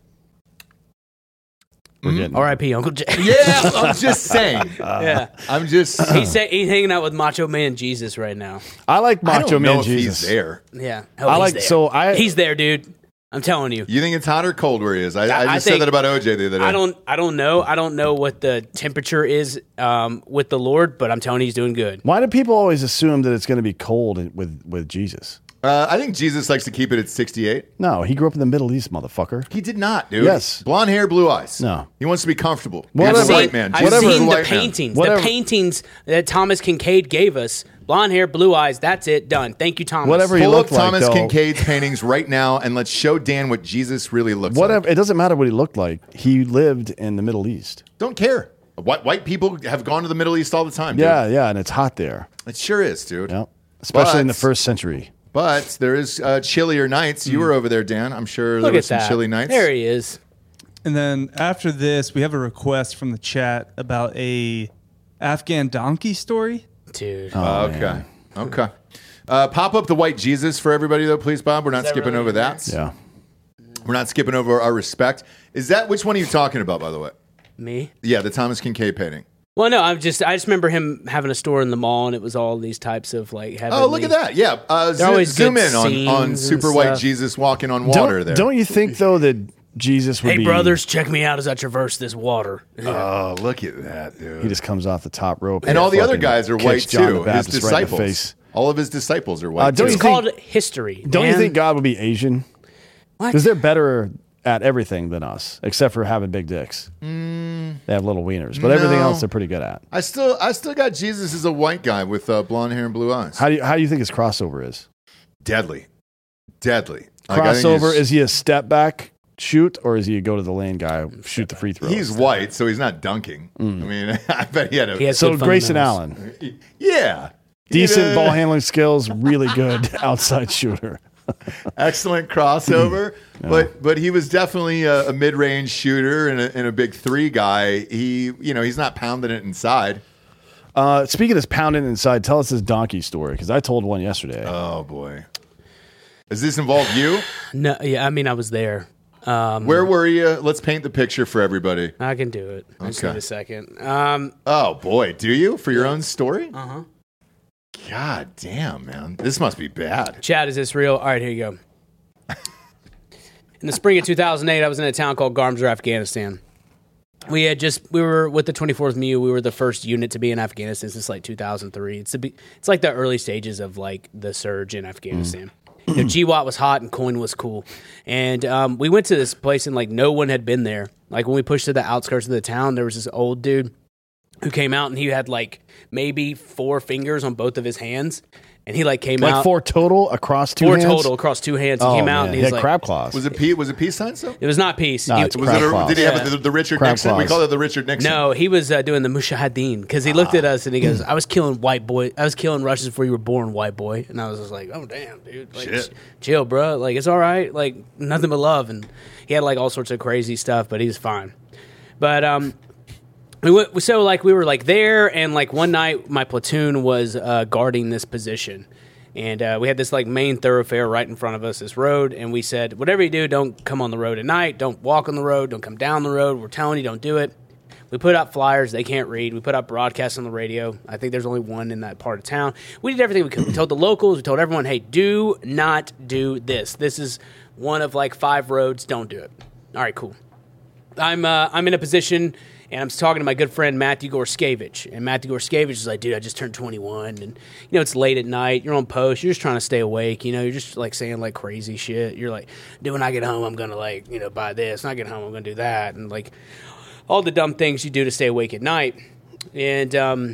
we're getting R I P Uncle Jay. Yeah, I'm just saying. yeah. I'm just. He's sa- he's hanging out with Macho Man Jesus right now. I like I Macho don't know Man if Jesus. he's there. Yeah. Oh, I he's like- there. so I- he's there, dude. I'm telling you. You think it's hot or cold where he is? I, I, I just said think- that about O J the other day. I don't. I don't know. I don't know what the temperature is um, with the Lord, but I'm telling you, he's doing good. Why do people always assume that it's going to be cold in- with with Jesus? Uh, I think Jesus likes to keep it at sixty-eight. No, he grew up in the Middle East, motherfucker. He did not, dude. Yes. Blonde hair, blue eyes. No. He wants to be comfortable. Whatever. He's a I've white seen, man. I've Jesus is a seen the white man. paintings. Whatever. The paintings that Thomas Kincaid gave us. Blonde hair, blue eyes. That's it. Done. Thank you, Thomas. Whatever he Pull up looked like, Thomas though. Kincaid's paintings right now and let's show Dan what Jesus really looks Whatever. like. It doesn't matter what he looked like. He lived in the Middle East. Don't care. White, white people have gone to the Middle East all the time, dude. Yeah, yeah, and it's hot there. It sure is, dude. Yeah, especially in the But- first century. But there is uh, chillier nights. You were over there, Dan. I'm sure Look there were at some that. chilly nights. There he is. And then after this, we have a request from the chat about a Afghan donkey story. Dude. Oh, okay. man. Okay. Uh, pop up the white Jesus for everybody, though, please, Bob. We're not that skipping really over in that. Yeah. We're not skipping over our respect. Is that which one are you talking about, by the way? Me? Yeah, the Thomas Kincaid painting. Well, no, I'm just, I just remember him having a store in the mall, and it was all these types of like heavenly. Oh, look at that. Yeah. Uh, zoom always zoom good in on, on scenes and super white stuff. Jesus walking on water Don't, there. don't you think though that Jesus would Hey, be? brothers, check me out as I traverse this water. Oh, look at that, dude. He just comes off the top rope, and all the other fucking guys are kicks white, John too. the His Baptist right in the disciples. face. All of his disciples are white, Uh, don't too. you It's think- called history. Don't you man. think God would be Asian? What? Because they're better at everything than us, except for having big dicks. they have little wieners, but everything no. else they're pretty good at. I still I still got Jesus as a white guy with uh, blonde hair and blue eyes. How do you how do you think his crossover is? Deadly. Deadly. Like, I think Crossover, he's- is he a step back shoot, or is he a go to the lane guy, shoot the free throw? He's white, so he's not dunking. I mean, I bet he had a He has so good Grayson fundamentals. Allen, yeah, decent Yeah. ball handling skills, really good outside shooter. excellent crossover. But but he was definitely a, a mid range shooter and a, and a big three guy. He you know he's not pounding it inside. Uh, speaking of pounding inside, tell us this donkey story because I told one yesterday. Oh boy, does this involve you? No, yeah, I mean, I was there. Um, Where were you? Let's paint the picture for everybody. I can do it. I just Okay. need a second. Um, Oh boy, do you for your own story? uh huh. God damn, man, this must be bad. Chad, is this real? All right, here you go. In the spring of two thousand eight, I was in a town called Garmsur, Afghanistan. We had just we were with the twenty-fourth M U. We were the first unit to be in Afghanistan since like two thousand three. It's a be, it's like the early stages of like the surge in Afghanistan. You know, G WAT was hot and coin was cool, and um, we went to this place and like no one had been there. Like when we pushed to the outskirts of the town, there was this old dude who came out and he had like maybe four fingers on both of his hands, and he like came like out four total across two four hands? total across two hands. He Oh, came out man. and he he was had like, crab claws. Was it P? Was it peace sign still? it was not peace. Nah, He- it's Was crab it a, claws. did he have Yeah. the, the Richard Crab Nixon? We claws. call it the Richard Nixon. no, he was uh, doing the Mujahideen because he looked at us and he goes, "I was killing white boy. I was killing Russians before you were born, white boy." And I was just like, "Oh damn, dude, like, Shit. ch- chill, bro. Like it's all right. Like nothing but love." And he had like all sorts of crazy stuff, but he was fine. But um, we went, so like we were like there, and like one night my platoon was uh, guarding this position. And uh, we had this like main thoroughfare right in front of us, this road, and we said, whatever you do, don't come on the road at night, don't walk on the road, don't come down the road. We're telling you, don't do it. We put out flyers. They can't read. We put out broadcasts on the radio. I think there's only one in that part of town. We did everything we could. We told the locals. We told everyone, hey, do not do this. This is one of like five roads. Don't do it. All right, cool. I'm uh, I'm in a position, and I'm talking to my good friend Matthew Gorskevich. And Matthew Gorskevich is like, dude, I just turned twenty-one. And, you know, it's late at night. You're on post. You're just trying to stay awake. You know, you're just, like, saying, like, crazy shit. You're like, dude, when I get home, I'm going to, like, you know, buy this. When I get home, I'm going to do that. And, like, all the dumb things you do to stay awake at night. And, um,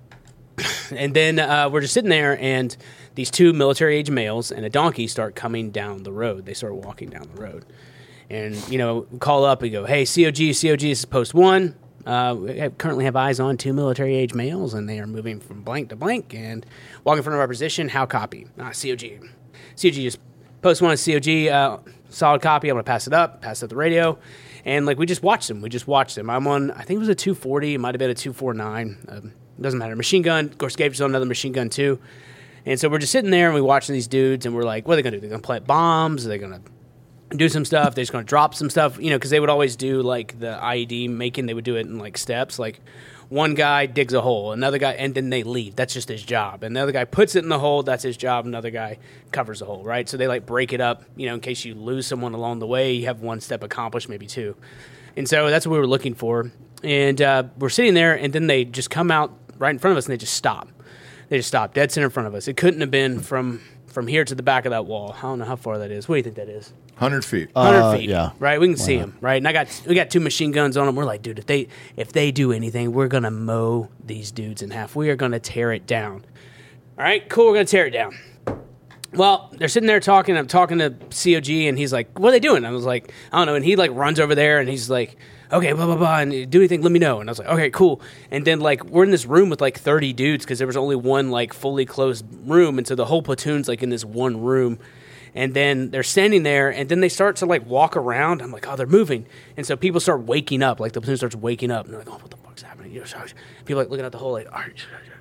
and then uh, we're just sitting there, and these two military-age males and a donkey start coming down the road. They start walking down the road. And, you know, we call up and go, hey, C O G, C O G, this is post one. Uh, we have, currently have eyes on two military-age males, and they are moving from blank to blank and walking in front of our position. How copy? Ah, C O G. C O G just post one is C O G, uh, solid copy. I'm going to pass it up, pass it up the radio. And, like, we just watched them. We just watched them. I'm on, I think it was a two forty. It might have been a two forty-nine. Um, doesn't matter. Machine gun. Gorskevich is on another machine gun, too. And so we're just sitting there, and we're watching these dudes, and we're like, what are they going to do? They're going to plant bombs? Are they going to do some stuff? They're just going to drop some stuff, you know, because they would always do, like, the I E D making. They would do it in, like, steps. Like, one guy digs a hole, another guy, and then they leave. That's just his job. And the other guy puts it in the hole. That's his job. Another guy covers the hole, right? So they, like, break it up, you know, in case you lose someone along the way. You have one step accomplished, maybe two. And so that's what we were looking for. And uh, we're sitting there, and then they just come out right in front of us, and they just stop. They just stop dead center in front of us. It couldn't have been from, from here to the back of that wall. I don't know how far that is. What do you think that is? one hundred feet. one hundred Uh, feet, yeah. right? We can see them, right? And I got we got two machine guns on them. We're like, dude, if they if they do anything, we're gonna mow these dudes in half. We are gonna tear it down. All right, cool. We're gonna tear it down. Well, they're sitting there talking. I'm talking to C O G, and he's like, "What are they doing?" I was like, "I don't know." And he like runs over there, and he's like, "Okay, blah blah blah." And do anything, let me know. And I was like, "Okay, cool." And then like we're in this room with like thirty dudes because there was only one like fully closed room, and so the whole platoon's like in this one room. And then they're standing there, and then they start to like walk around. I'm like, "Oh, they're moving." And so people start waking up, like the platoon starts waking up, and they're like, "Oh, what the fuck's happening?" You know, so people like looking at the hole, like, "All right."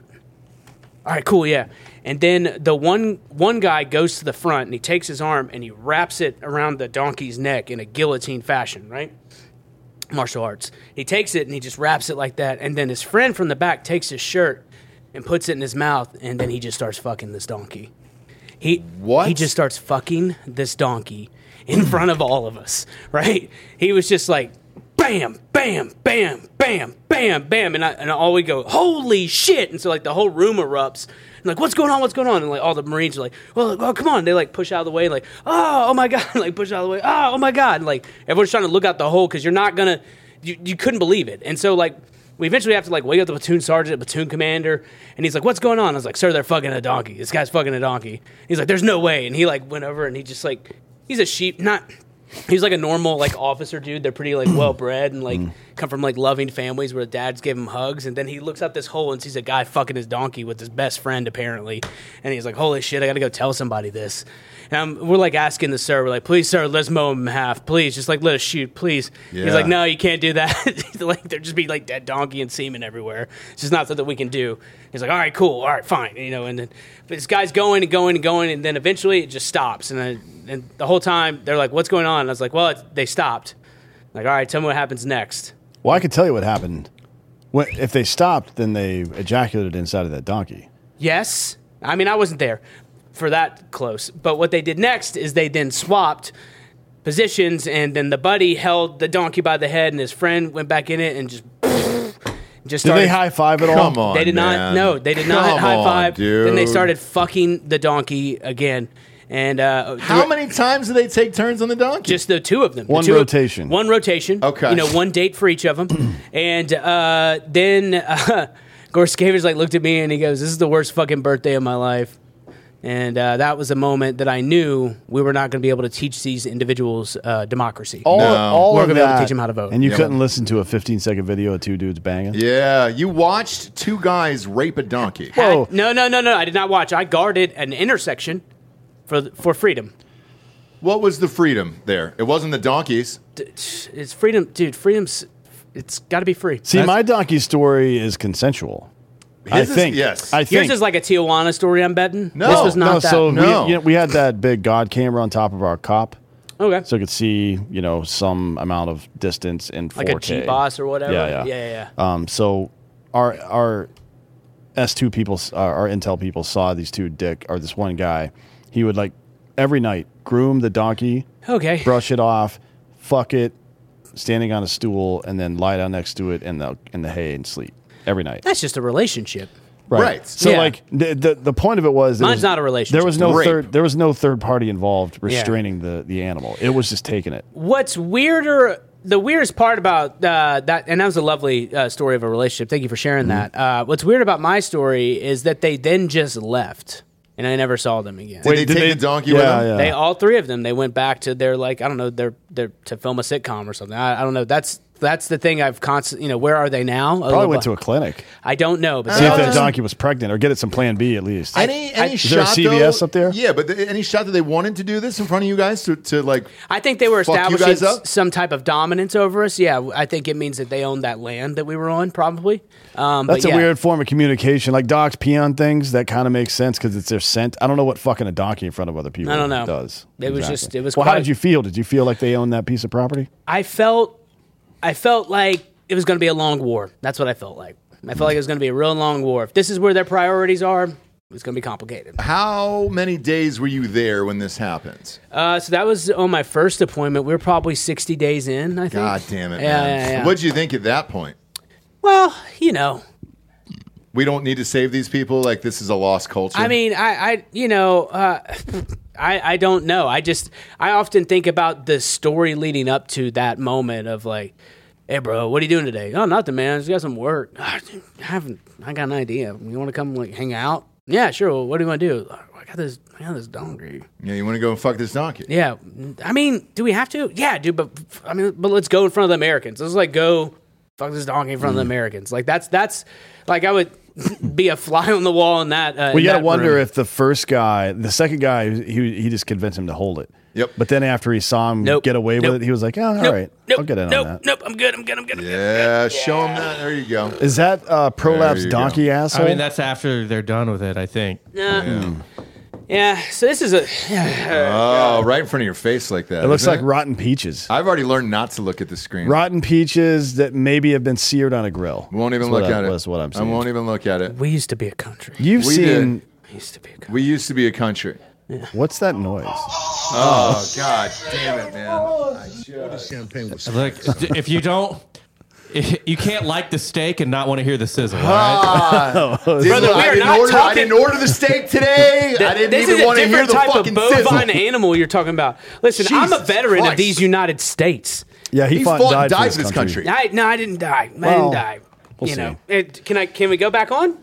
All right, cool, yeah. And then the one one guy goes to the front, and he takes his arm, and he wraps it around the donkey's neck in a guillotine fashion, right? Martial arts. He takes it, and he just wraps it like that. And then his friend from the back takes his shirt and puts it in his mouth, and then he just starts fucking this donkey. He, What? He just starts fucking this donkey in front of all of us, right? He was just like, bam, bam, bam, bam, bam, bam. And, I, and all we go, holy shit. And so, like, the whole room erupts. And, like, what's going on? What's going on? And, like, all the Marines are like, well, well come on. They, like, push out of the way. Like, oh, oh, my God. And, like, push out of the way. Oh, oh, my God. And, like, everyone's trying to look out the hole because you're not going to, you, you couldn't believe it. And so, like, we eventually have to, like, wake up the platoon sergeant, platoon commander. And he's like, what's going on? I was like, sir, they're fucking a donkey. This guy's fucking a donkey. He's like, there's no way. And he, like, went over and he just, like, he's a sheep, not... He's like a normal like officer dude. They're pretty like well bred and like come from like loving families where the dads give him hugs. And then he looks out this hole and sees a guy fucking his donkey with his best friend apparently. And he's like, "Holy shit! I got to go tell somebody this." And I'm, we're like asking the sir, we're like, "Please, sir, let's mow him in half. Please, just like let us shoot, please." Yeah. He's like, "No, you can't do that. Like there'd just be like dead donkey and semen everywhere. It's just not something we can do." He's like, "All right, cool, all right, fine." You know, and then but this guy's going and going and going, and then eventually it just stops. And then and the whole time they're like, "What's going on?" And I was like, "Well, it's, they stopped." Like, all right, tell me what happens next. Well, I can tell you what happened. When, if they stopped, then they ejaculated inside of that donkey. Yes. I mean, I wasn't there for that close. But what they did next is they then swapped positions, and then the buddy held the donkey by the head, and his friend went back in it and just just Did started. they high five at all? Come on, They did man. not. No, they did not Come high on, five. dude. Then they started fucking the donkey again. And uh, How many times do they take turns on the donkey? Just the two of them. The One two of- rotation. one rotation. Okay. You know, one date for each of them. And uh, then uh, Gorskevich like looked at me and he goes, "This is the worst fucking birthday of my life." And uh, that was a moment that I knew we were not going to be able to teach these individuals uh, democracy. All, No. all We're of gonna be able to that, teach 'em how to vote. And you Yeah. couldn't listen to a fifteen second video of two dudes banging? yeah, you watched two guys rape a donkey. Had- Whoa. no, no, no, no. I did not watch. I guarded an intersection for for freedom. What was the freedom there? It wasn't the donkeys. D- It's freedom, dude. Freedom's. It's got to be free. See, That's- my donkey story is consensual. I His is- think. yes. I Yours think. is like a Tijuana story. I'm betting. No, this was not no, that. so No. we, you know, we had that big God camera on top of our cop. Okay. so it could see, you know, some amount of distance in four K. Like a G boss or whatever. Yeah, yeah, yeah, yeah. yeah. Um, so our our S two people, uh, our Intel people saw these two dick or this one guy. He would like every night groom the donkey, Okay. brush it off, fuck it, standing on a stool, and then lie down next to it in the in the hay and sleep every night. That's just a relationship. Right. So Yeah. like the, the the point of it was there Mine's was, not a relationship. There was no Rape. third there was no third party involved restraining the the animal. It was just taking it. What's weirder, the weirdest part about uh, that, and that was a lovely uh, story of a relationship. Thank you for sharing Mm-hmm. that. Uh, what's weird about my story is that they then just left, and I never saw them again. Did they did take they- the donkey yeah, with them? yeah. They all three of them. They went back to their like I don't know their their to film a sitcom or something. I, I don't know. That's that's the thing I've constant. You know, where are they now? Probably went to a clinic. I don't know, but See they if all that just- donkey was pregnant or get it some plan B at least. Any any Is shot there a C V S though- up there? Yeah, but the, any shot that they wanted to do this in front of you guys to, to like I think they were fuck you establishing guys up? s- some type of dominance over us. Yeah, I think it means that they own that land that we were on, probably. Um, That's but a yeah. weird form of communication. Like dogs pee on things. That kind of makes sense because it's their scent. I don't know what fucking a donkey in front of other people I don't know. does. It was just- it was Well, how quite- did you feel? Did you feel like they owned that piece of property? I felt, I felt like it was going to be a long war. That's what I felt like. I felt like it was going to be a real long war. If this is where their priorities are, it's going to be complicated. how many days were you there when this happened? Uh, so that was on my first appointment. We were probably sixty days in, I think. God damn it, Yeah, man. yeah, yeah. What'd you think at that point? Well, you know, We don't need to save these people. Like this is a lost culture. I mean, I, I you know, uh, I, I don't know. I just, I often think about the story leading up to that moment of like, hey, bro, what are you doing today? Oh, nothing, man. I just got some work. "Ah, dude, I haven't, I got an idea. You want to come like hang out? Yeah, sure. Well, what do you want to do? "Oh, I got this, I got this donkey. yeah, you want to go and fuck this donkey? Yeah, I mean, do we have to? Yeah, dude, but I mean, but let's go in front of the Americans. Let's like go fuck this donkey in front of the Americans. Like that's that's like I would be a fly on the wall in that. Uh, Well, in you got to that wonder room. if the first guy, the second guy, he he just convinced him to hold it. Yep. But then after he saw him Nope. get away Nope. with it, he was like, "Oh, all Nope, right, nope, I'll get in nope, on that." Nope, I'm good. I'm good. I'm good. I'm good. Yeah, show them that. There you go. Is that uh, There Prolapse you donkey go. asshole? I mean, that's after they're done with it, I think. Yeah. Yeah. So this is a. Oh, right in front of your face like that. it looks isn't like rotten peaches. I've already learned not to look at the screen. Rotten peaches that maybe have been seared on a grill. Won't even That's look what I- at it. That's what I'm I saying. won't even look at it. We used to be a country. You've We seen We used to be a country. We used to be a country. what's that noise? Oh, God damn it, man. I just... Look, if you don't, if you can't like the steak and not want to hear the sizzle. All right? Ah, didn't- Brother, we I, are didn't not order, I talking- didn't order the steak today. I didn't this even is a want to hear different the type fucking of bovine sizzle. animal you're talking about. Listen, I'm a Jesus veteran Christ. of these United States. Yeah, he, He fought, fought and and died, died for for this country. I, no, I didn't die. I Well, didn't die. we'll you see. know, it, can I? Can we go back on?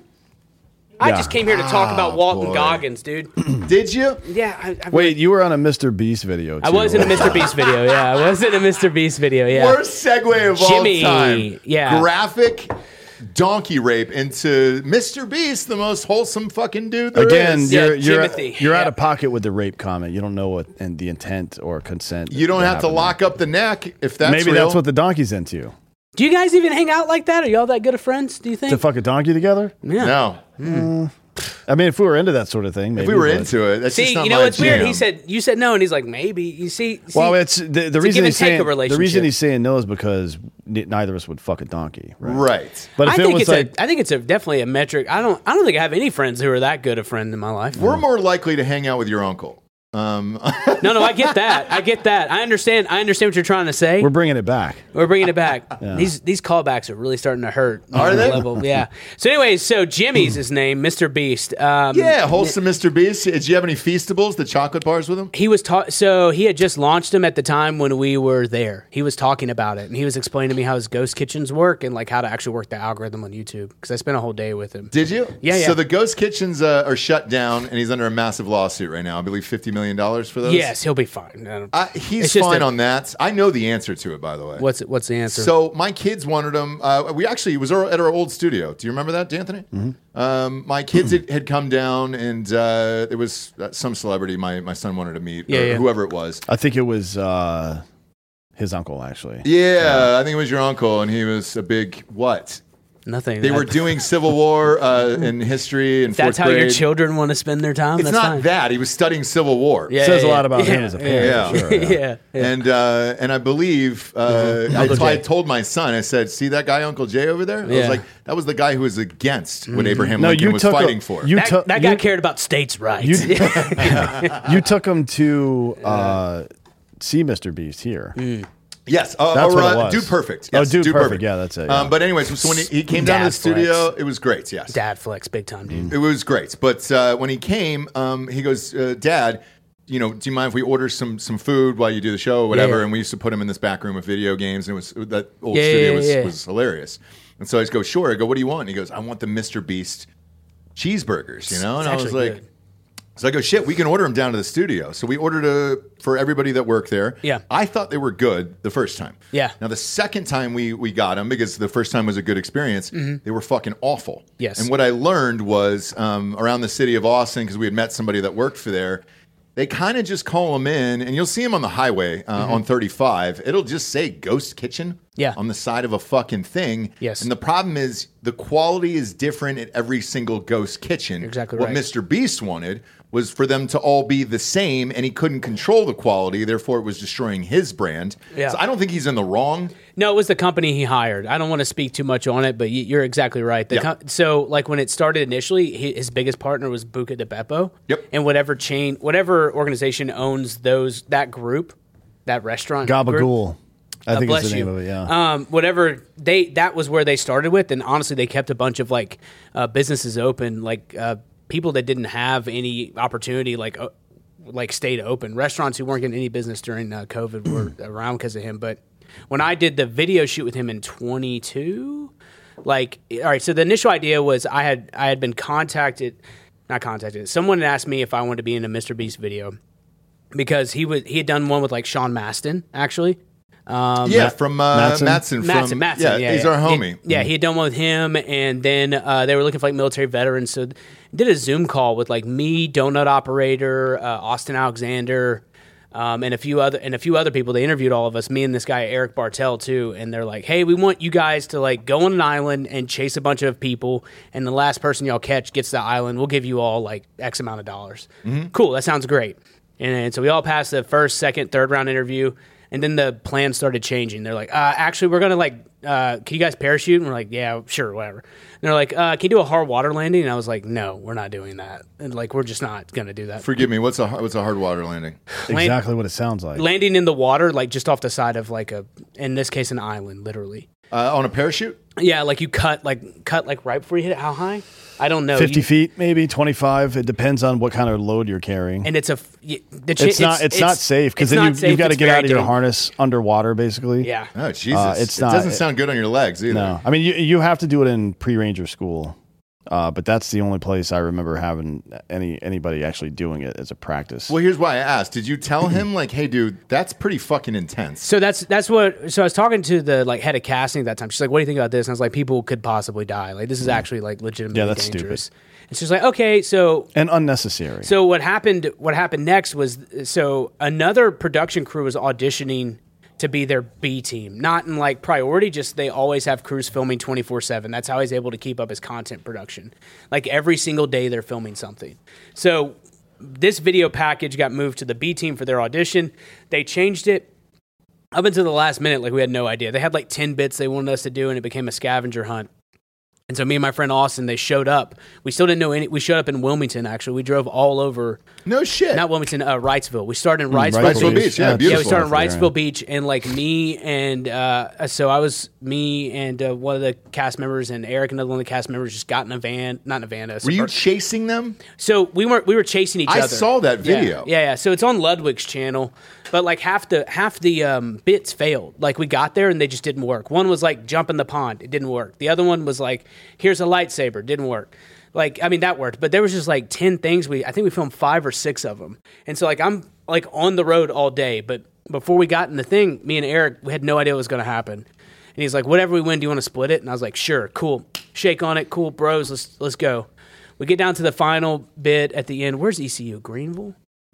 I Yeah. just came here to talk about Walton boy. Goggins, dude. Did you? Yeah. I, I, Wait, you were on a Mister Beast video. Too. I was in a Mister Beast video. Yeah, I was in a Mister Beast video. Yeah. Worst segue of Jimmy, all time. yeah. Graphic donkey rape into Mister Beast, the most wholesome fucking dude there Again, is. Yeah, you're you're, Jimothy. you're out Yeah. of pocket with the rape comment. You don't know what and the intent or consent. You don't that have to happened. lock up the neck if that's Maybe real. that's what the donkey's into. Do you guys even hang out like that? Are y'all that good of friends? Do you think? To fuck a donkey together? yeah. No. I mean, if we were into that sort of thing, maybe. If we were but- into it, that's See, just not you know my what's weird? jam. He said you said no, and he's like maybe. You see, see Well, it's the, the it's a reason give and he's take saying a the reason relationship. he's saying no is because n- neither of us would fuck a donkey, right? Right. But if I it think was it's like, a. I think it's a definitely a metric. I don't. I don't think I have any friends who are that good a friend in my life. We're more likely to hang out with your uncle. Um, No, no, I get that. I get that. I understand. I understand what you're trying to say. we're We're, bringing it back. bringing it back. These these callbacks are really starting to hurt. Are on the they? Level. Yeah. So, anyways, so Jimmy's his name, Mister Beast. Um, yeah, wholesome Mister Beast. Did you have any Feastables, the chocolate bars with him? He was ta- so he had just launched them at the time when we were there. He was talking about it, and he was explaining to me how his ghost kitchens work and like how to actually work the algorithm on YouTube. Because I spent a whole day with him. Did you? Yeah, yeah. So the ghost kitchens uh, are shut down, and he's under a massive lawsuit right now. I believe fifty million dollars for those. Yes, he'll be fine. I don't- Uh, he's It's just fine a- on that. I know the answer to it, by the way. What's what's the answer? So my kids wanted them. Uh, we actually it was our- at our old studio. Do you remember that, D'Anthony? Mm-hmm. Um, my kids had, had come down, and uh, there was uh, some celebrity my, my son wanted to meet, Yeah, or yeah. whoever it was. I think it was uh, his uncle, actually. Yeah, I think it was your uncle, and he was a big what? Nothing. They That- were doing Civil War uh, in history and That's fourth how your grade. children want to spend their time. It's That's not fine. that. He was studying Civil War. Yeah, Says yeah, a lot yeah. about him Yeah, as a yeah, parent. Yeah. for sure, yeah. yeah, yeah. And uh, and I believe uh, Mm-hmm. I, Uncle so I Jay. told my son, I said, "See that guy, Uncle Jay over there?" I was Yeah. Mm-hmm. like, "That was the guy who was against what Abraham No, Lincoln you was took a- fighting for." you that, took- that guy you- cared about states' rights. You, you took him to uh, see Mister Beast here. Yes, uh, That's or, what it uh, was. Dude Perfect. Oh, Yes, Dude Perfect. Yeah, that's it, yeah. Um, but anyways, so when he, he came down to Dad the studio, flex. it was great. Yes, Dad flex, big time, dude. it was great. But uh, when he came, um, he goes, uh, "Dad, you know, do you mind if we order some some food while you do the show, or whatever?" yeah. And we used to put him in this back room with video games, and it was that old Yeah, studio yeah, was, yeah. was hilarious. And so I just go, "Sure." I go, "What do you want?" And he goes, "I want the Mister Beast cheeseburgers." You know, and It's I was actually like. good. So I go, shit, we can order them down to the studio. So we ordered a, for everybody that worked there. Yeah. I thought they were good the first time. Yeah. Now, the second time we, we got them, because the first time was a good experience, they were fucking awful. Mm-hmm. Yes. And what I learned was um, around the city of Austin, because we had met somebody that worked for there, they kind of just call them in, and you'll see them on the highway uh, on thirty-five. It'll just say Ghost Kitchen Mm-hmm. Yeah. on the side of a fucking thing. Yes. And the problem is the quality is different at every single Ghost Kitchen. You're exactly what right. Mister Beast wanted was for them to all be the same, and he couldn't control the quality, therefore it was destroying his brand. Yeah. So I don't think he's in the wrong. No, it was the company he hired. I don't want to speak too much on it, but you- you're exactly right. The Yeah. com- so, like when it started initially, hi- his biggest partner was Buca de Beppo. Yep. And whatever chain, whatever organization owns those that group, that restaurant group, Gabagool. I Uh, think bless is the you. name of it, yeah. Um, whatever they that was where they started with, and honestly, they kept a bunch of like uh, businesses open, like uh, people that didn't have any opportunity, like uh, like stayed open. Restaurants who weren't getting any business during uh, COVID were around because of him. But when I did the video shoot with him in twenty-two, like, all right, so the initial idea was I had I had been contacted, not contacted. Someone had asked me if I wanted to be in a Mister Beast video because he was he had done one with like Sean Maston actually. Um, yeah, from uh, Matson? Matson. From, Matson, Matson, yeah, yeah, he's yeah. our homie. He- yeah, he had done one with him, and then uh, they were looking for like military veterans. So did a Zoom call with like me, Donut Operator, uh, Austin Alexander, um, and a few other and a few other people. They interviewed all of us, me and this guy Eric Bartel too. And they're like, "Hey, we want you guys to like go on an island and chase a bunch of people, and the last person y'all catch gets the island. We'll give you all like X amount of dollars." Cool, that sounds great. And, and so we all passed the first, second, third round interview. And then the plan started changing. They're like, uh, actually, we're going to like, uh, can you guys parachute? And we're like, yeah, sure, whatever. And they're like, uh, can you do a hard water landing? And I was like, no, we're not doing that. And like, we're just not going to do that. Forgive me, what's a what's a hard water landing? Exactly what it sounds like. Landing in the water, like just off the side of like a, in this case, an island, literally. Uh, on a parachute? Yeah, like you cut, like cut, like right before you hit it. How high? I don't know. fifty You- feet, maybe twenty-five. It depends on what kind of load you're carrying. And it's a, f- y- the ch- it's not. It's, not safe because it's then not you, safe, you've got to it's get very out of your dangerous. harness underwater, basically. Yeah. Oh, Jesus. Uh, it's it not- doesn't it- sound good on your legs either. No, I mean you you have to do it in pre-ranger school, uh, but that's the only place I remember having any anybody actually doing it as a practice. Well, here's why I asked. Did you tell him, like, hey, dude, that's pretty fucking intense? So that's that's what. So I was talking to the like head of casting at that time. She's like, "What do you think about this?" And I was like, "People could possibly die. Like this is actually like legitimately Yeah, that's dangerous." And she's like, "Okay, so and unnecessary. so what happened? What happened next was so another production crew was auditioning to be their B team, not in like priority. Just they always have crews filming twenty-four seven. That's how he's able to keep up his content production. Like every single day they're filming something. So this video package got moved to the B team for their audition. They changed it up until the last minute. Like we had no idea. They had like ten bits they wanted us to do, and it became a scavenger hunt. And so me and my friend Austin, they showed up. We still didn't know any. We showed up in Wilmington. Actually, we drove all over. No shit. Not Wilmington, uh, Wrightsville. We started in Wrightsville, Wrightsville Beach. Beach, yeah, Yeah, beautiful. we started in There, Wrightsville yeah. Beach, and like me and uh, so I was me and uh, one of the cast members, and Eric, another one of the cast members, just got in a van, not in a van. A Were you Suburban. chasing them? So we weren't. We were chasing each I other. saw that Yeah. video. Yeah, yeah. So it's on Ludwig's channel, but like half the half the um, bits failed. Like we got there and they just didn't work. One was like jump in the pond. It didn't work. The other one was like here's a lightsaber. Didn't work. Like I mean that worked, but there was just like ten things. We I think we filmed five or six of them. And so like I'm like on the road all day, but before we got in the thing, me and Eric we had no idea what was going to happen. And he's like, whatever we win, do you want to split it? And I was like, sure, cool. Shake on it, cool, bros. Let's let's go. We get down to the final bit at the end. Where's E C U? Greenville?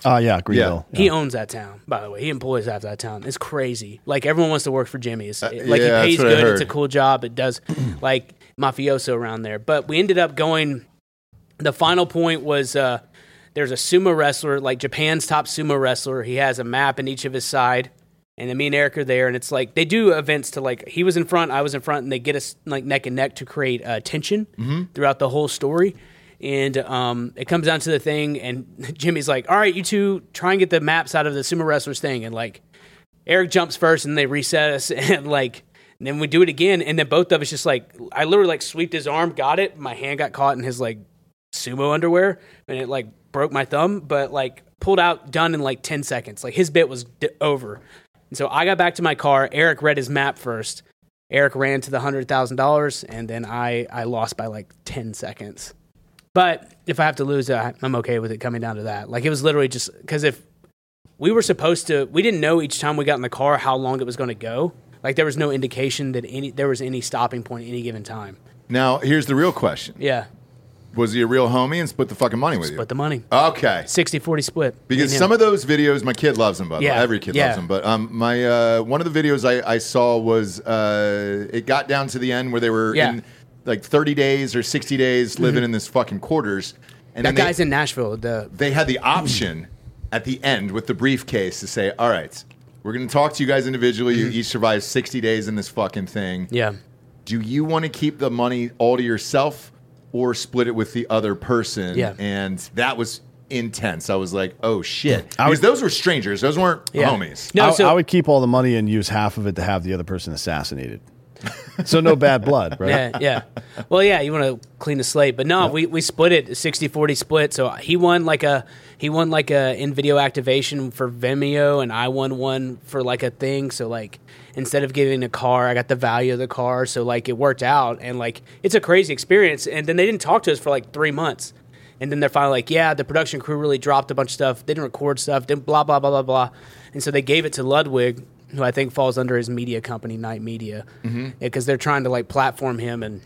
Oh, yeah, Greenville. Yeah. He owns that town, by the way. He employs half that town. It's crazy. Like, everyone wants to work for Jimmy. It's, Uh, like, yeah, he pays that's what I good. It's a heard. cool job. It does, like, mafioso around there. But we ended up going, the final point was uh, there's a sumo wrestler, like Japan's top sumo wrestler. He has a map in each of his side. And then me and Eric are there. And it's like, they do events to, like, he was in front, I was in front, and they get us, like, neck and neck to create uh, tension Mm-hmm. throughout the whole story. And um, it comes down to the thing, and Jimmy's like, all right, you two, try and get the maps out of the sumo wrestlers thing. And, like, Eric jumps first, and they reset us, and, like, and then we do it again, and then both of us just, like, I literally, like, sweeped his arm, got it, my hand got caught in his, like, sumo underwear, and it, like, broke my thumb, but, like, pulled out, done in, like, ten seconds. Like, his bit was d- over. And so I got back to my car. Eric read his map first. Eric ran to the one hundred thousand dollars, and then I, I lost by, like, ten seconds. But if I have to lose, uh, I'm okay with it coming down to that. Like, it was literally just because if we were supposed to, we didn't know each time we got in the car how long it was going to go. Like, there was no indication that any there was any stopping point at any given time. Now, here's the real question. Yeah. Was he a real homie and split the fucking money with you? Split the money. Okay. sixty forty split. Because some of those videos, my kid loves them, by the Yeah, way. Every kid yeah. loves them. But um, my uh, one of the videos I, I saw was uh, it got down to the end where they were Yeah. in like thirty days or sixty days living in this fucking quarters. And That then guy's they, in Nashville. The they had the option at the end with the briefcase to say, all right, we're going to talk to you guys individually. You each survived sixty days in this fucking thing. Yeah. Do you want to keep the money all to yourself or split it with the other person? Yeah. And that was intense. I was like, oh shit. I Because would- those were strangers. Those weren't Yeah. homies. No, I, so I would keep all the money and use half of it to have the other person assassinated. So no bad blood, right? Yeah, yeah. Well, yeah, you want to clean the slate, but no, we, we split it sixty forty split. So he won like a he won like a in video activation for Vimeo, and I won one for like a thing. So like instead of getting a car, I got the value of the car. So like it worked out, and like it's a crazy experience. And then they didn't talk to us for like three months, and then they're finally like, yeah, the production crew really dropped a bunch of stuff, didn't record stuff, didn't blah blah blah blah blah, and so they gave it to Ludwig, who I think falls under his media company, Night Media, because Mm-hmm. they're trying to like platform him and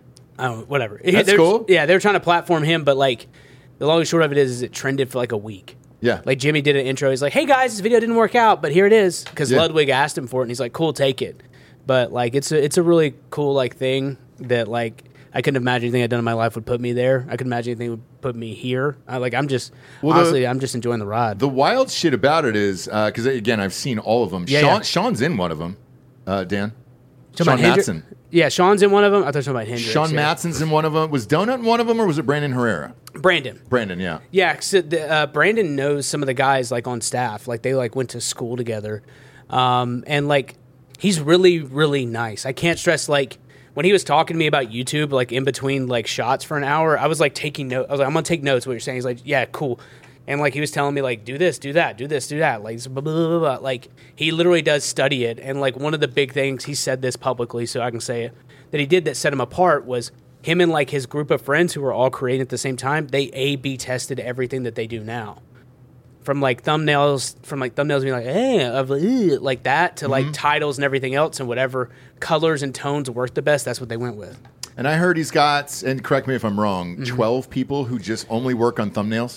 I don't know, whatever. That's They're- cool. Yeah, they're trying to platform him, but like the long and short of it is, is it trended for like a week. Yeah. Like Jimmy did an intro. He's like, "Hey guys, this video didn't work out, but here it is," because Yeah. Ludwig asked him for it, and he's like, "Cool, take it." But like it's a it's a really cool like thing that like I couldn't imagine anything I'd done in my life would put me there. I couldn't imagine anything would put me here. I, like I'm just Well, the- honestly, I'm just enjoying the ride. The wild shit about it is, because again, I've seen all of them. Yeah, Sean, yeah. Sean's in one of them, uh, Dan. Talking Sean about Hendri- Matson. Yeah, Sean's in one of them. I thought you were talking about Hendrix. Sean yeah. Matson's in one of them. Was Donut in one of them, or was it Brandon Herrera? Brandon. Brandon, yeah. Yeah, 'cause the, uh, Brandon knows some of the guys like on staff. Like they like went to school together, um, and like he's really really nice. I can't stress like when he was talking to me about YouTube, like in between like shots for an hour, I was like taking notes. I was like, I'm gonna take notes. What you're saying? He's like, yeah, cool. And like he was telling me like do this, do that, do this, do that. Like blah, blah, blah, blah. Like he literally does study it. And like one of the big things he said this publicly, so I can say it, that he did that set him apart was him and like his group of friends who were all creating at the same time. They A B tested everything that they do now, from like thumbnails, from like thumbnails being like eh, of eh, like that to like titles and everything else, and whatever colors and tones work the best. That's what they went with. And I heard he's got, and correct me if I'm wrong, Mm-hmm. twelve people who just only work on thumbnails.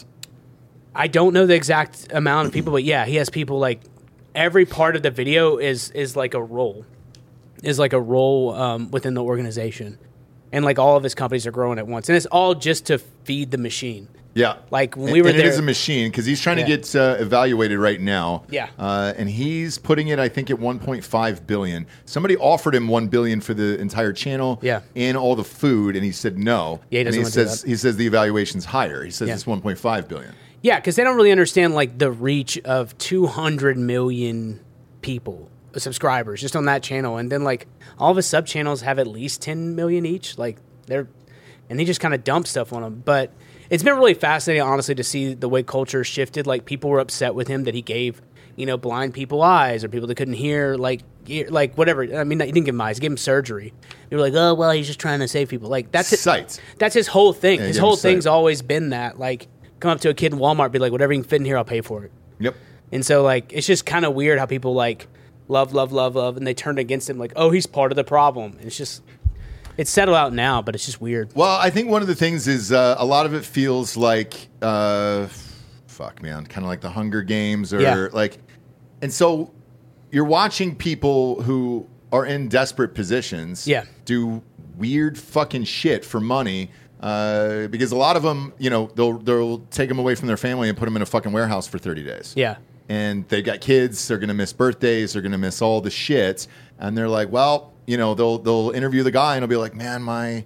I don't know the exact amount of people, but yeah, he has people like every part of the video is is like a role, is like a role um, within the organization, and like all of his companies are growing at once, and it's all just to feed the machine. Yeah, Like, when And- we were and it there- is a machine because he's trying Yeah. to get uh, evaluated right now. Yeah. uh, and he's putting it, I think, at one point five billion. Somebody offered him one billion for the entire channel. Yeah. and all the food, and he said no. Yeah, he doesn't and wanna do says that. he says the evaluation's higher. He says Yeah. it's one point five billion. Yeah, because they don't really understand like the reach of two hundred million people, subscribers, just on that channel, and then like all of his sub channels have at least ten million each. Like they're, and he just kind of dumps stuff on them. But it's been really fascinating, honestly, to see the way culture shifted. Like people were upset with him that he gave, you know, blind people eyes or people that couldn't hear, like, ear, like whatever. I mean, he didn't give him eyes; he gave him surgery. They were like, "Oh, well, he's just trying to save people." Like that's it. Sight. That's his whole thing. Yeah, his give him whole sight. thing's always been that. Like, come up to a kid in Walmart, be like, "Whatever you can fit in here, I'll pay for it." Yep. And so, like, it's just kind of weird how people like love, love, love, love, and they turn against him. Like, oh, he's part of the problem. And it's just, it's settled out now, but it's just weird. Well, I think one of the things is uh, a lot of it feels like uh, fuck, man. Kind of like the Hunger Games or Yeah. like, and so you're watching people who are in desperate positions Yeah. do weird fucking shit for money. Uh, because a lot of them, you know, they'll they'll take them away from their family and put them in a fucking warehouse for thirty days. Yeah. And they've got kids. They're gonna miss birthdays. They're gonna miss all the shit. And they're like, well, you know, they'll they'll interview the guy and he'll be like, man, my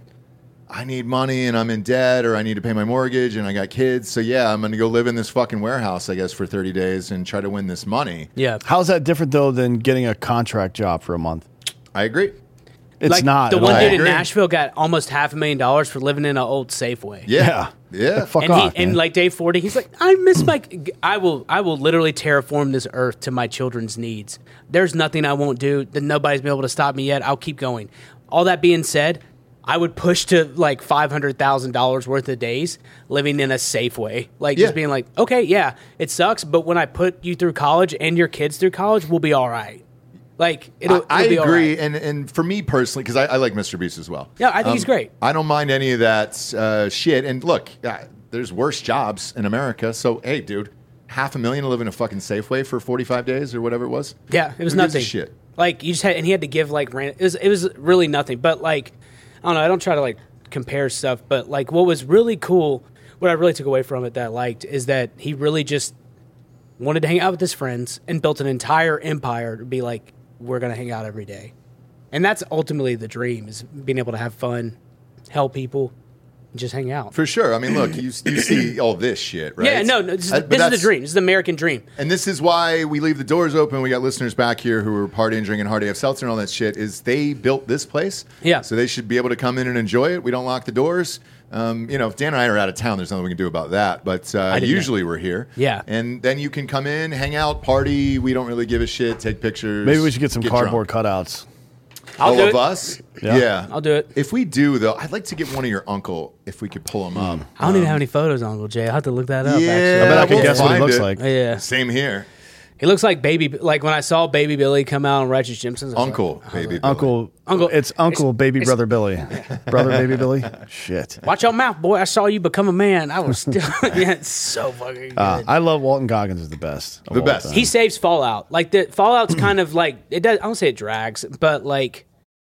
I need money and I'm in debt or I need to pay my mortgage and I got kids. So yeah, I'm gonna go live in this fucking warehouse, I guess, for thirty days and try to win this money. Yeah. How's that different though than getting a contract job for a month? I agree. It's like not. the at one all. dude in agree. Nashville got almost half a million dollars for living in an old Safeway. Yeah. Yeah. Fuck and off. he, and man. like Dave Forty, he's like, I miss my. I will. I will literally terraform this earth to my children's needs. There's nothing I won't do. That nobody's been able to stop me yet. I'll keep going. All that being said, I would push to like five hundred thousand dollars worth of days living in a Safeway. Like Yeah. just being like, okay, yeah, it sucks, but when I put you through college and your kids through college, we'll be all right. Like it'll, I, I it'll be all agree, right. and and for me personally, because I, I like Mister Beast as well. Yeah, I think he's great. I don't mind any of that uh, shit. And look, uh, there's worse jobs in America. So hey, dude, half a million to live in a fucking Safeway for forty-five days or whatever it was. Yeah, it was Who gives a nothing. shit. Like you just had, and he had to give like ran- it was it was really nothing. But like, I don't know. I don't try to like compare stuff. But like, what was really cool, what I really took away from it that I liked is that he really just wanted to hang out with his friends and built an entire empire to be like, we're gonna hang out every day, and that's ultimately the dream: is being able to have fun, help people, and just hang out. For sure. I mean, look, you, you see all this shit, right? Yeah, no, no. This, is, Uh, but this is the that's- dream. This is the American dream. And this is why we leave the doors open. We got listeners back here who are partying, drinking hard A F seltzer and all that shit. Is they built this place. Yeah. So they should be able to come in and enjoy it. We don't lock the doors. Um, you know, if Dan and I are out of town, there's nothing we can do about that. But uh, didn't usually we're here. Yeah. And then you can come in, hang out, party. We don't really give a shit. Take pictures. Maybe we should get some drunk. cardboard cutouts. I'll All do of it. us? Yeah. I'll do it. If we do, though, I'd like to get one of your uncle if we could pull him up. I don't even have any photos on Uncle Jay. I'll have to look that up. Yeah, actually. I bet I can we'll guess what he find looks it. like. Yeah. Same here. He looks like baby. Like when I saw Baby Billy come out on Righteous Gemstones. I was Uncle, like- baby. Billy. Uncle, Uncle- it's Uncle it's- Baby it's- Brother Billy. Brother Baby Billy? Shit. Watch your mouth, boy. I saw you become a man. I was still. Yeah, it's so fucking good. Uh, I love Walton Goggins is the best. of The all best. time. He saves Fallout. Like the Fallout's kind of like it does. I don't say it drags, but like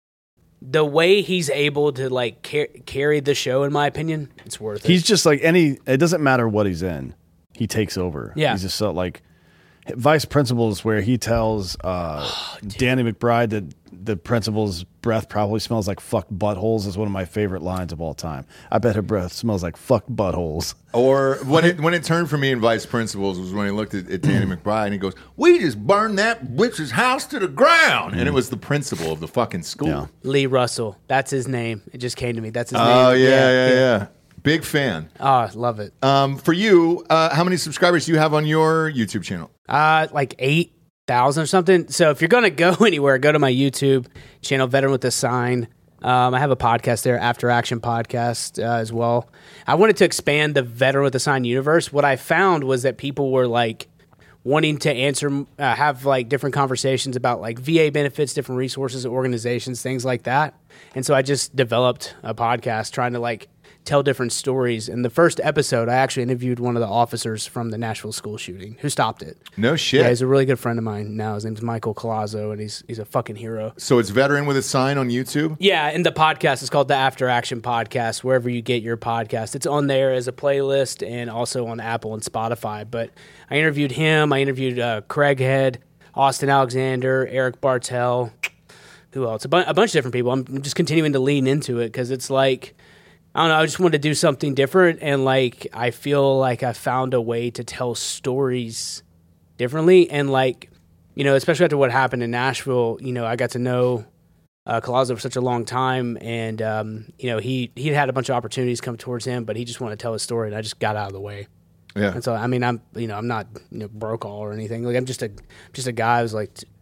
the way he's able to like car- carry the show, in my opinion, it's worth it. He's just like any. It doesn't matter what he's in. He takes over. Yeah. He's just so like Vice Principals, where he tells uh, Oh, Danny McBride that the principal's breath probably smells like fucked buttholes. Is one of my favorite lines of all time. I bet her breath smells like fucked buttholes. Or when it when it turned for me in Vice Principals was when he looked at, at Danny McBride and he goes, "We just burned that witch's house to the ground," and it was the principal of the fucking school. Yeah. Lee Russell. That's his name. It just came to me. That's his Oh name. yeah, yeah, yeah, Big fan. Oh, I love it. Um, for you, uh, how many subscribers do you have on your YouTube channel? Uh, like eight thousand or something. So if you're gonna go anywhere, go to my YouTube channel, Veteran with a Sign. Um, I have a podcast there, After Action Podcast, uh, as well. I wanted to expand the Veteran with a Sign universe. What I found was that people were like wanting to answer, uh, have like different conversations about like V A benefits, different resources, organizations, things like that. And so I just developed a podcast trying to like tell different stories. In the first episode, I actually interviewed one of the officers from the Nashville school shooting who stopped it. No shit. Yeah, he's a really good friend of mine now. His name's Michael Colazzo, and he's he's a fucking hero. So it's Veteran with a Sign on YouTube. Yeah, and the podcast is called the After Action Podcast, wherever you get your podcast. It's on there as a playlist and also on Apple and Spotify. But I interviewed him. I interviewed uh, Craig Head, Austin Alexander, Eric Bartel. Who else? A, bu- a bunch of different people. I'm just continuing to lean into it because it's like, I don't know, I just wanted to do something different. And like, I feel like I found a way to tell stories differently. And like, you know, especially after what happened in Nashville, you know, I got to know uh, Colazzo for such a long time. And, um, you know, he, he had a bunch of opportunities come towards him, but he just wanted to tell his story. And I just got out of the way. Yeah. And so, I mean, I'm, you know, I'm not, you know, broke all or anything. Like, I'm just a, just a guy who's like t-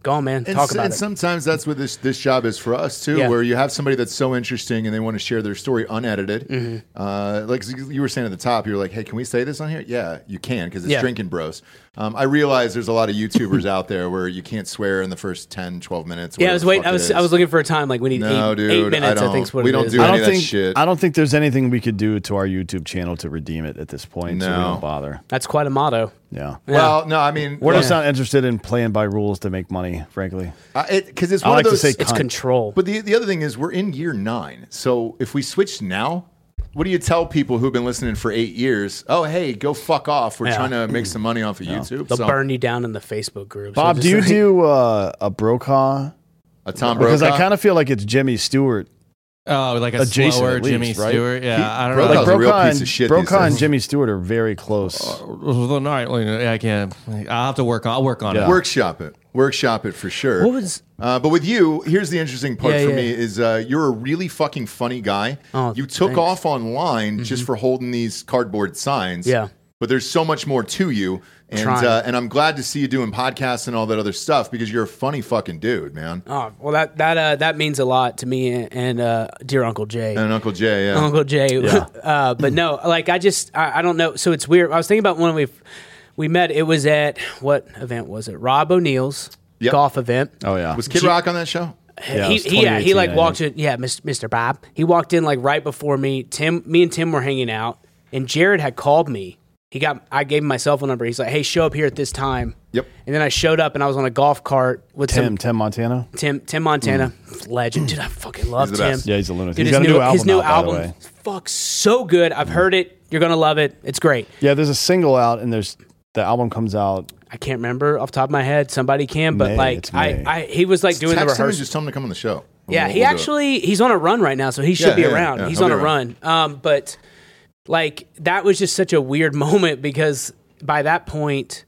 Go on, man. And, Talk s- about and it. sometimes that's what this this job is for us too, Yeah. where you have somebody that's so interesting and they want to share their story unedited. Mm-hmm. Uh, like you were saying at the top, you were like, "Hey, can we say this on here?" Yeah, you can because it's Yeah. Drinking Bros. Um, I realize there's a lot of YouTubers out there where you can't swear in the first ten, twelve minutes. Yeah, I whatever was the waiting. fuck I it was is. I was looking for a time. Like we need No, eight, dude, eight I minutes. I, don't- think is what we it don't is. do I any don't of that think shit. I don't think there's anything we could do to our YouTube channel to redeem it at this point. So we No. don't bother. That's quite a motto. Yeah. Well, no, I mean, We're look, just not interested in playing by rules to make money, frankly. because it's I one like of to those. say It's cunt. control. But the the other thing is, we're in year nine. So if we switch now, what do you tell people who've been listening for eight years? Oh, hey, go fuck off. We're Yeah. trying to make some money off of YouTube. They'll So, burn you down in the Facebook group. Bob, do you do uh, a Brokaw? a Tom Because I Brokaw? kind of feel like it's Jimmy Stewart. Oh, like a Adjacent, slower at least, Jimmy right? Stewart. Yeah, He- I don't Brokaw's know. Like a real Brokaw piece and, of shit these Brokaw and days. Jimmy Stewart are very close. The nightly. I can't. I'll have to work on. I'll work on Yeah. it. Workshop it. Workshop it for sure. What was- Uh, but with you, here's the interesting part Yeah, for yeah. me is uh, you're a really fucking funny guy. Oh, you took thanks. off online just for holding these cardboard signs. Yeah. But there's so much more to you. And Trying. uh, and I'm glad to see you doing podcasts and all that other stuff because you're a funny fucking dude, man. Oh well, that that uh, that means a lot to me and, and uh, dear Uncle Jay. And Uncle Jay, yeah. Uncle Jay. uh, but no, like I just I, I don't know. So it's weird. I was thinking about when we we met. It was at what event was it? Rob O'Neill's Yep. golf event. Oh, yeah. Was Kid Rock on that show? Yeah, it he, was he, yeah, he twenty like eighteen, walked I in. Yeah, Mister Bob. He walked in like right before me. Tim, me and Tim were hanging out, and Jared had called me. He got. I gave him my cell phone number. He's like, "Hey, show up here at this time." Yep. And then I showed up, and I was on a golf cart with Tim, some Tim Montana. Tim Tim Montana, legend, dude. I fucking love He's the Tim. best. Yeah, he's a lunatic. Dude, He's his got a new, new album his new out, by the album, way. fuck, so good. I've heard it. You're gonna love it. It's great. Yeah, there's a single out, and there's the album comes out. I can't remember off the top of my head. Somebody can, but May, like it's I, May. I, he was like doing the Text him and rehearsal. just tell him to come on the show. Yeah, We'll- he we'll do it. actually he's on a run right now, so he should Yeah, be yeah, around. yeah, he's he'll on be a run. Um, but like that was just such a weird moment because by that point,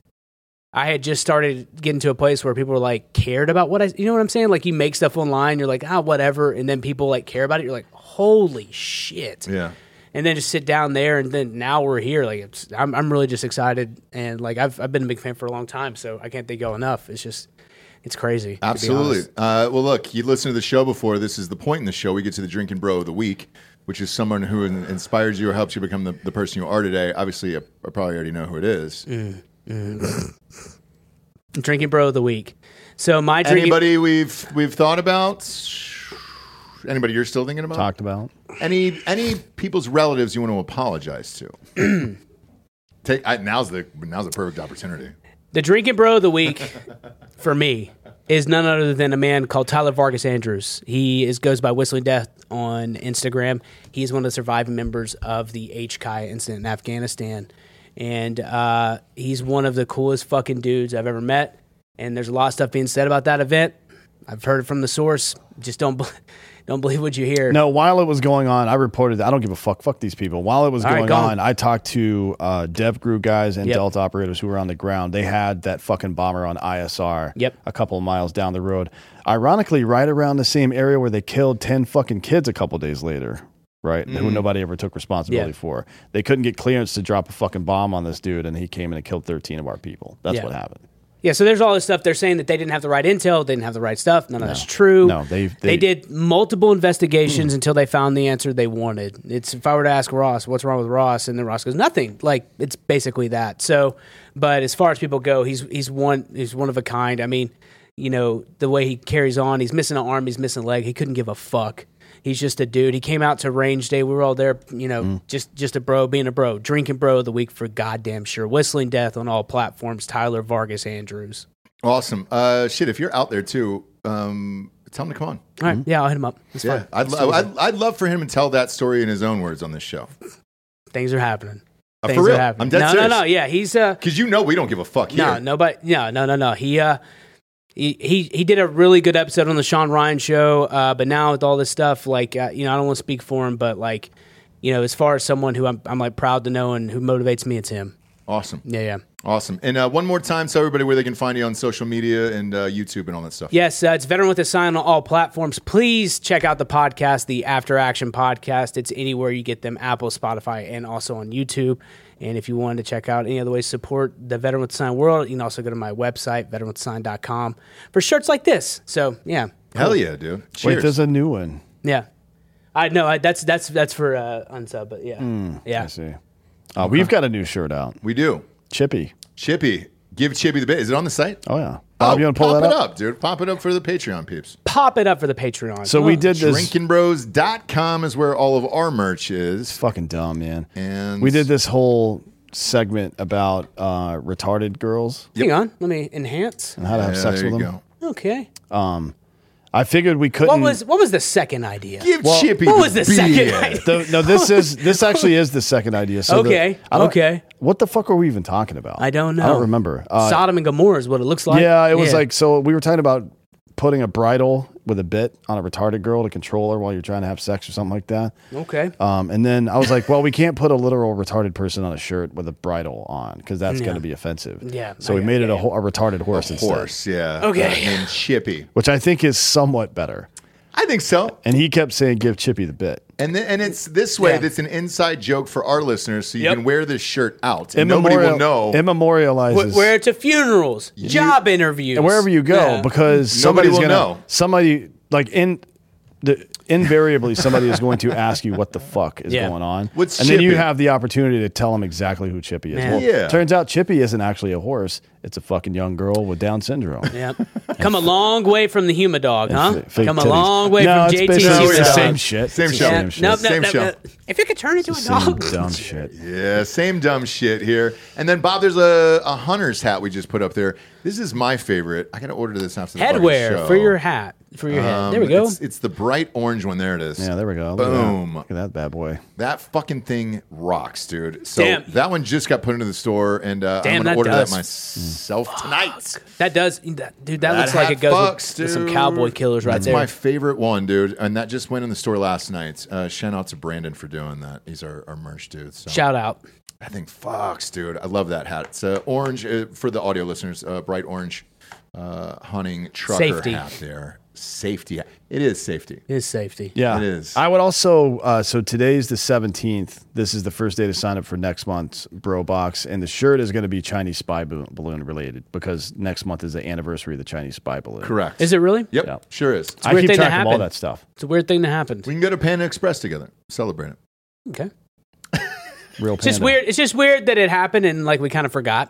I had just started getting to a place where people were like cared about what I, you know what I'm saying? Like you make stuff online, you're like ah whatever, and then people like care about it. You're like holy shit. Yeah. And then just sit down there, and then now we're here. Like it's, I'm, I'm really just excited, and like I've, I've been a big fan for a long time, so I can't thank y'all enough. It's just, it's crazy. to be Absolutely. honest. Uh, well, look, you listened to the show before. This is the point in the show. We get to the Drinking Bro of the Week, which is someone who in- inspires you or helps you become the, the person you are today. Obviously, I, I probably already know who it is. Drinking bro of the week. So my drinking, Anybody we've we've thought about? Anybody you're still thinking about? Talked about. Any any people's relatives you want to apologize to? Take I, now's the now's the perfect opportunity. the drinking bro of the week for me is none other than a man called Tyler Vargas Andrews. He is goes by Whistling Death on Instagram. He is one of the surviving members of the H K I incident in Afghanistan. And uh, he's one of the coolest fucking dudes I've ever met. And there's a lot of stuff being said about that event. I've heard it from the source. Just don't bel- don't believe what you hear. No, while it was going on, I reported. I don't give a fuck. Fuck these people. While it was All right, going go on, on. I talked to uh, Dev Group guys and Yep. Delta operators who were on the ground. They had that fucking bomber on I S R. Yep. A couple of miles down the road. Ironically, right around the same area where they killed ten fucking kids a couple days later. Right, who nobody ever took responsibility Yeah. for. They couldn't get clearance to drop a fucking bomb on this dude, and he came in and killed thirteen of our people. That's Yeah. what happened. Yeah, so there's all this stuff. They're saying that they didn't have the right intel, they didn't have the right stuff. None of that's true. No, they- they they- did multiple investigations until they found the answer they wanted. It's if I were to ask Ross, what's wrong with Ross, and then Ross goes, nothing. Like it's basically that. So, but as far as people go, he's he's one he's one of a kind. I mean, you know the way he carries on. He's missing an arm, he's missing a leg. He couldn't give a fuck. He's just a dude. He came out to range day. We were all there, you know, just just a bro being a bro. Drinking bro of the week for goddamn sure. Whistling Death on all platforms. Tyler Vargas Andrews. Awesome. Uh, shit, if you're out there too, um, tell him to come on. All right, yeah, I'll hit him up. It's Yeah, fine. I'd, So I'd, I'd love for him to tell that story in his own words on this show. things are happening. Uh, Things for are real, happening. I'm dead no, serious. no, no. Yeah, he's uh, Because you know we don't give a fuck here. no, nobody, no, no, no, no. He uh, he he he did a really good episode on the Sean Ryan show. Uh, but now with all this stuff, like uh, you know, I don't want to speak for him, but like, you know, as far as someone who I'm, I'm like proud to know and who motivates me, it's him. Awesome. Yeah, yeah. Awesome. And uh, one more time, tell everybody where they can find you on social media and uh, YouTube and all that stuff. Yes, uh, it's Veteran with a Sign on all platforms. Please check out the podcast, the After Action Podcast. It's anywhere you get them, Apple, Spotify, and also on YouTube. And if you wanted to check out any other ways to support the Veteran with a Sign world, you can also go to my website, veteran with a sign dot com, for shirts like this. So, yeah. Hell yeah, dude. Wait, Cheers. there's a new one. Yeah. I know. I, that's that's that's for uh, unsub, but yeah. yeah. I see. Uh, We've got a new shirt out. We do. Chippy. Chippy. Give Chippy the bit. Is it on the site? Oh, yeah. Bob, oh, you want to pull pop that it up? up, dude. Pop it up for the Patreon peeps. Pop it up for the Patreon. So we did this. drinking bros dot com is where all of our merch is. Fucking dumb, man. And we did this whole segment about uh, retarded girls Hang on. Let me enhance. and how to have Yeah, sex there with you them. go. Okay. I figured we couldn't. What was what was the second idea? Give Well, Chippy what the was the beer. second idea? The- no, this is this actually is the second idea. So the- Okay, I don't- okay. What the fuck are we even talking about? I don't know. I don't remember. Uh, Sodom and Gomorrah is what it looks like. yeah, it was like so. We were talking about putting a bridle with a bit on a retarded girl to control her while you're trying to have sex or something like that. Okay. Um, and then I was like, well, we can't put a literal retarded person on a shirt with a bridle on because that's Yeah. going to be offensive. Yeah, So we okay, made it yeah. a, ho- a retarded horse instead, Horse, yeah. Okay. Uh, named Chippy. which I think is somewhat better. I think so. And he kept saying, give Chippy the bit. And th- and it's this way. Yeah. That's an inside joke for our listeners, so you Yep. can wear this shirt out, and nobody will know. It memorializes. Wh- Where to funerals, job interviews, and wherever you go, Yeah. because Nobody somebody's will gonna know. somebody like in the invariably somebody is going to ask you what the fuck is Yeah. going on, What's and then you Chippy? have the opportunity to tell them exactly who Chippy is. Man. Well, Yeah. turns out Chippy isn't actually a horse; it's a fucking young girl with Down syndrome. Yeah. Come a long way from the Huma Dog, huh? F- fake Come a titties. long way no, from it's J T basically No, it's the yeah. same shit. Same It's show. the Yeah. Same shit. Nope, Same nope, show. nope, nope. If it could turn into a Same dog. dumb shit. Yeah, same dumb shit here. And then Bob, there's a, a hunter's hat we just put up there. This is my favorite. I gotta order this after the fucking Headwear show. for your hat. For your head. Um, There we go. It's, it's the bright orange one. There it is. Yeah, there we go. Look at that. Boom. Look at that bad boy. That fucking thing rocks, dude. So Damn. that one just got put into the store, and uh, Damn, I'm gonna that order does. that myself tonight. That does, that, dude. That, That looks like hat it goes fucks, with, with some dude. cowboy killers right That's there. my favorite one, dude. And that just went in the store last night. Uh, shout out to Brandon for doing that. He's our, our merch dude. So. Shout out. I think fucks, dude. I love that hat. It's uh, orange uh, for the audio listeners. Uh, bright orange uh, hunting trucker Safety. hat there. Safety. It is safety. It is safety. Yeah, It is. I would also. Uh, so today's the seventeenth. This is the first day to sign up for next month's Bro Box, and the shirt is going to be Chinese spy bo- balloon related because next month is the anniversary of the Chinese spy balloon. Correct. Is it really? Yep. Yeah. Sure is. I weird keep thing to track of all happen. that stuff. It's a weird thing that happened. We can go to Panda Express together. Celebrate it. Okay. Real. It's just panda. weird. It's just weird that it happened and like we kind of forgot.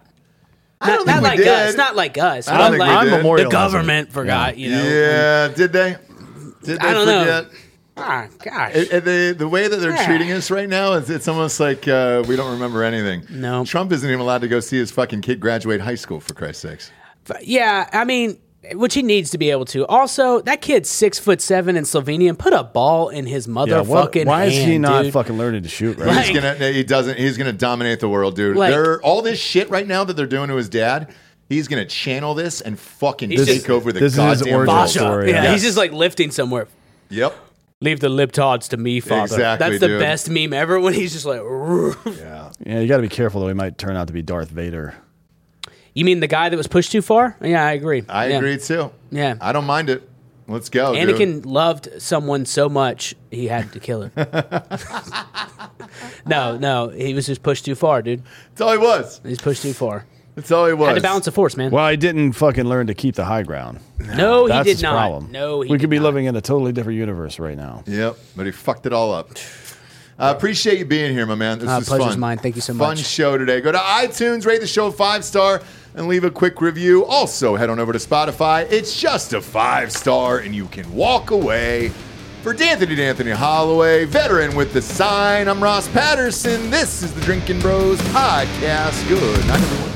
I Not, don't not think we like did. us. Not like us. I don't But think we like did. I'm the memorializing government it. forgot. You know. Yeah. Did they? Did they I don't know. forget? Ah, gosh. It- it- they- the way that they're Yeah. treating us right now, it's, it's almost like uh, we don't remember anything. No. Trump isn't even allowed to go see his fucking kid graduate high school, for Christ's sakes. Yeah, I mean, which he needs to be able to. Also, that kid's six foot seven in Slovenian. Put a ball in his Yeah, motherfucking what, why is he hand, not dude. fucking learning to shoot? Right. Like- He's gonna. He doesn't. He's gonna dominate the world, dude. Like- they're all this shit right now that they're doing to his dad. He's gonna channel this and fucking He's take just- over the this is his goddamn origin world. Basha. story, Yeah, yeah. he's just like lifting somewhere. Yep. Leave the libtards to me, father. Exactly, That's the dude. best meme ever when he's just like, Yeah. Yeah, you got to be careful though. He might turn out to be Darth Vader. you mean the guy that was pushed too far? Yeah, I agree. I yeah. agree too. Yeah. I don't mind it. Let's go, Anakin dude. loved someone so much he had to kill her. no, no, he was just pushed too far, dude. That's all he was. He's pushed too far. That's all he was. Had to balance the force, man. Well, I didn't fucking learn to keep the high ground. no, he That's did his not. problem. No, he we did could be not. living in a totally different universe right now. Yep, but he fucked it all up. I uh, appreciate you being here, my man. This Uh, was pleasure's fun. mine. Thank you so Fun much. show today. Go to iTunes, rate the show five star, and leave a quick review. Also, head on over to Spotify. It's just a five star, and you can walk away. For D'Anthony D'Anthony Holloway, veteran with the sign, I'm Ross Patterson. This is the Drinking Bros Podcast. Good night, everyone.